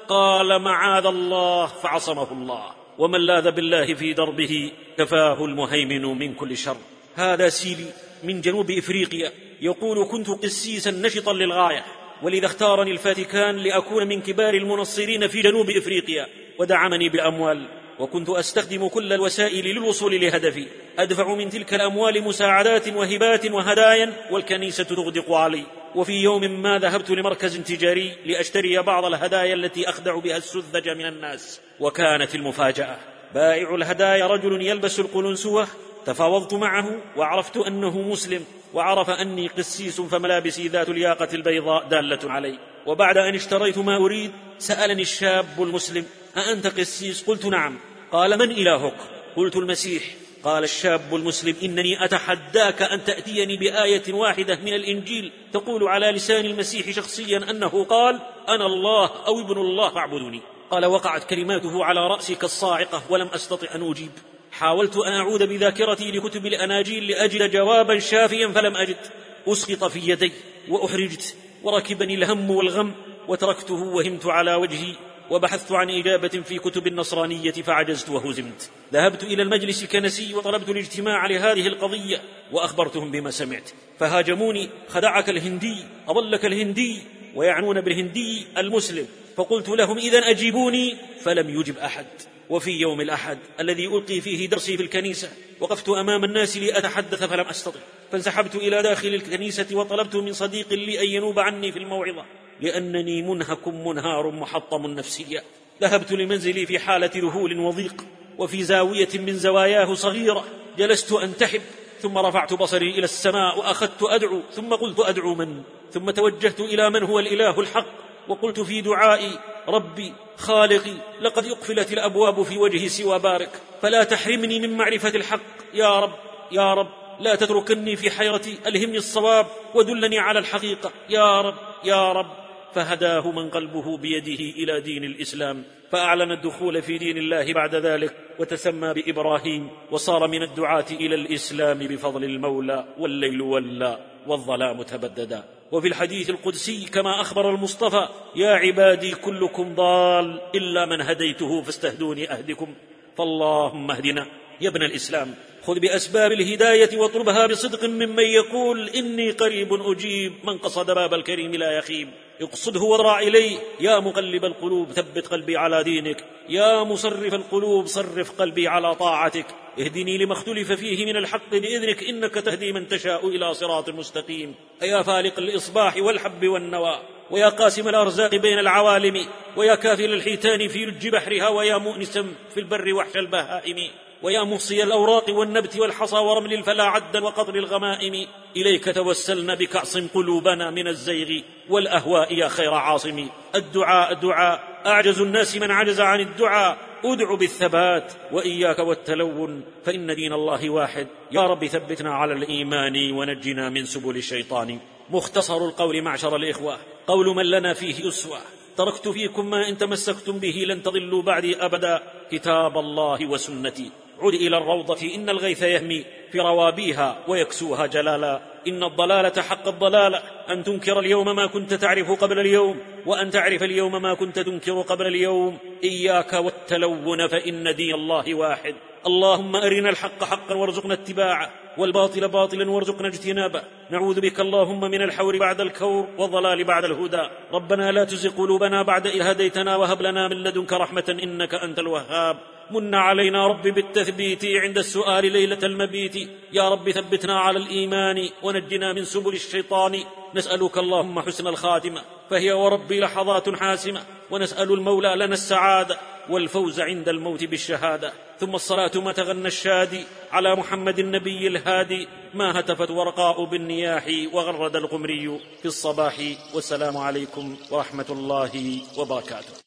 قال معاذ الله فعصمه الله، ومن لاذ بالله في دربه كفاه المهيمن من كل شر. هذا سيلي من جنوب إفريقيا يقول: كنت قسيسا نشطا للغاية، ولذا اختارني الفاتيكان لأكون من كبار المنصرين في جنوب إفريقيا، ودعمني بالأموال، وكنت أستخدم كل الوسائل للوصول لهدفي، أدفع من تلك الأموال مساعدات وهبات وهدايا، والكنيسة تغدق علي. وفي يوم ما ذهبت لمركز تجاري لأشتري بعض الهدايا التي أخدع بها السذج من الناس، وكانت المفاجأة بائع الهدايا رجل يلبس القلنسوة. تفاوضت معه وعرفت أنه مسلم، وعرف أني قسيس، فملابسي ذات الياقة البيضاء دالة علي. وبعد أن اشتريت ما أريد سألني الشاب المسلم: أأنت قسيس؟ قلت: نعم. قال: من إلهك؟ قلت: المسيح. قال الشاب المسلم: إنني أتحداك أن تأتيني بآية واحدة من الإنجيل تقول على لسان المسيح شخصيا أنه قال: أنا الله أو ابن الله فاعبدوني. قال: وقعت كلماته على رأسي كالصاعقة ولم أستطع أن أجيب. حاولت أن أعود بذاكرتي لكتب الأناجيل لأجد جوابا شافيا فلم أجد. أسقط في يدي وأحرجت، وركبني الهم والغم، وتركته وهمت على وجهي، وبحثت عن إجابة في كتب النصرانية فعجزت وهزمت. ذهبت إلى المجلس الكنسي وطلبت الاجتماع لهذه القضية، وأخبرتهم بما سمعت، فهاجموني: خدعك الهندي، أضلك الهندي، ويعنون بالهندي المسلم. فقلت لهم: إذن أجيبوني، فلم يجب أحد. وفي يوم الأحد الذي ألقي فيه درسي في الكنيسة وقفت أمام الناس لأتحدث فلم أستطع، فانسحبت إلى داخل الكنيسة وطلبت من صديق لي أن ينوب عني في الموعظة، لأنني منهك منهار محطم نفسيا. ذهبت لمنزلي في حالة ذهول وضيق، وفي زاوية من زواياه صغيرة جلست أنتحب، ثم رفعت بصري إلى السماء وأخذت أدعو، ثم قلت: أدعو من؟ ثم توجهت إلى من هو الإله الحق، وقلت في دعائي: ربي خالقي، لقد أقفلت الأبواب في وجهي سوى بارك، فلا تحرمني من معرفة الحق. يا رب يا رب، لا تتركني في حيرتي، ألهمني الصواب ودلني على الحقيقة، يا رب يا رب. فهداه من قلبه بيده إلى دين الإسلام، فأعلن الدخول في دين الله بعد ذلك، وتسمى بإبراهيم، وصار من الدعاة إلى الإسلام بفضل المولى. والليل ولى والظلام تبددا. وفي الحديث القدسي كما أخبر المصطفى: يا عبادي كلكم ضال إلا من هديته فاستهدوني أهدكم. فاللهم اهدنا يا ابن الإسلام، خذ بأسباب الهداية واطلبها بصدق ممن يقول: إني قريب أجيب، من قصد باب الكريم لا يخيب. اقصده واضرع إليه. يا مقلب القلوب ثبت قلبي على دينك، يا مصرف القلوب صرف قلبي على طاعتك. اهدني لما اختلف فيه من الحق بإذنك، إنك تهدي من تشاء إلى صراط مستقيم. أيا فالق الإصباح والحب والنوى، ويا قاسم الأرزاق بين العوالم، ويا كافل الحيتان في لج بحرها، ويا مؤنسا في البر وحش البهائم، ويا مفصي الأوراق والنبت والحصى ورمل الفلا عدا وقطر الغمائم، إليك توسلنا بك اعصم قلوبنا من الزيغ والأهواء يا خير عاصم. الدعاء دعاء، أعجز الناس من عجز عن الدعاء. أدع بالثبات وإياك والتلون، فإن دين الله واحد. يا رب ثبتنا على الإيمان ونجنا من سبل الشيطان. مختصر القول معشر الإخوة، قول من لنا فيه أسوة: تركت فيكم ما إن تمسكتم به لن تضلوا بعدي أبدا، كتاب الله وسنتي. عد إلى الروضة، إن الغيث يهمي في روابيها ويكسوها جلالا. إن الضلالة حق الضلالة أن تنكر اليوم ما كنت تعرف قبل اليوم، وأن تعرف اليوم ما كنت تنكر قبل اليوم. إياك والتلون، فإن دين الله واحد. اللهم أرنا الحق حقا وارزقنا اتباعه، والباطل باطلا وارزقنا اجتنابه. نعوذ بك اللهم من الحور بعد الكور والضلال بعد الهدى. ربنا لا تزغ قلوبنا بعد إذ هديتنا، وهب لنا من لدنك رحمة إنك أنت الوهاب. من علينا رب بالتثبيت عند السؤال ليلة المبيت. يا رب ثبتنا على الإيمان ونجنا من سبل الشيطان. نسألك اللهم حسن الخاتمة، فهي وربي لحظات حاسمة، ونسأل المولى لنا السعادة والفوز عند الموت بالشهادة. ثم الصلاة ما تغنى الشادي على محمد النبي الهادي، ما هتفت ورقاء بالنياح وغرد القمري في الصباح. والسلام عليكم ورحمة الله وبركاته.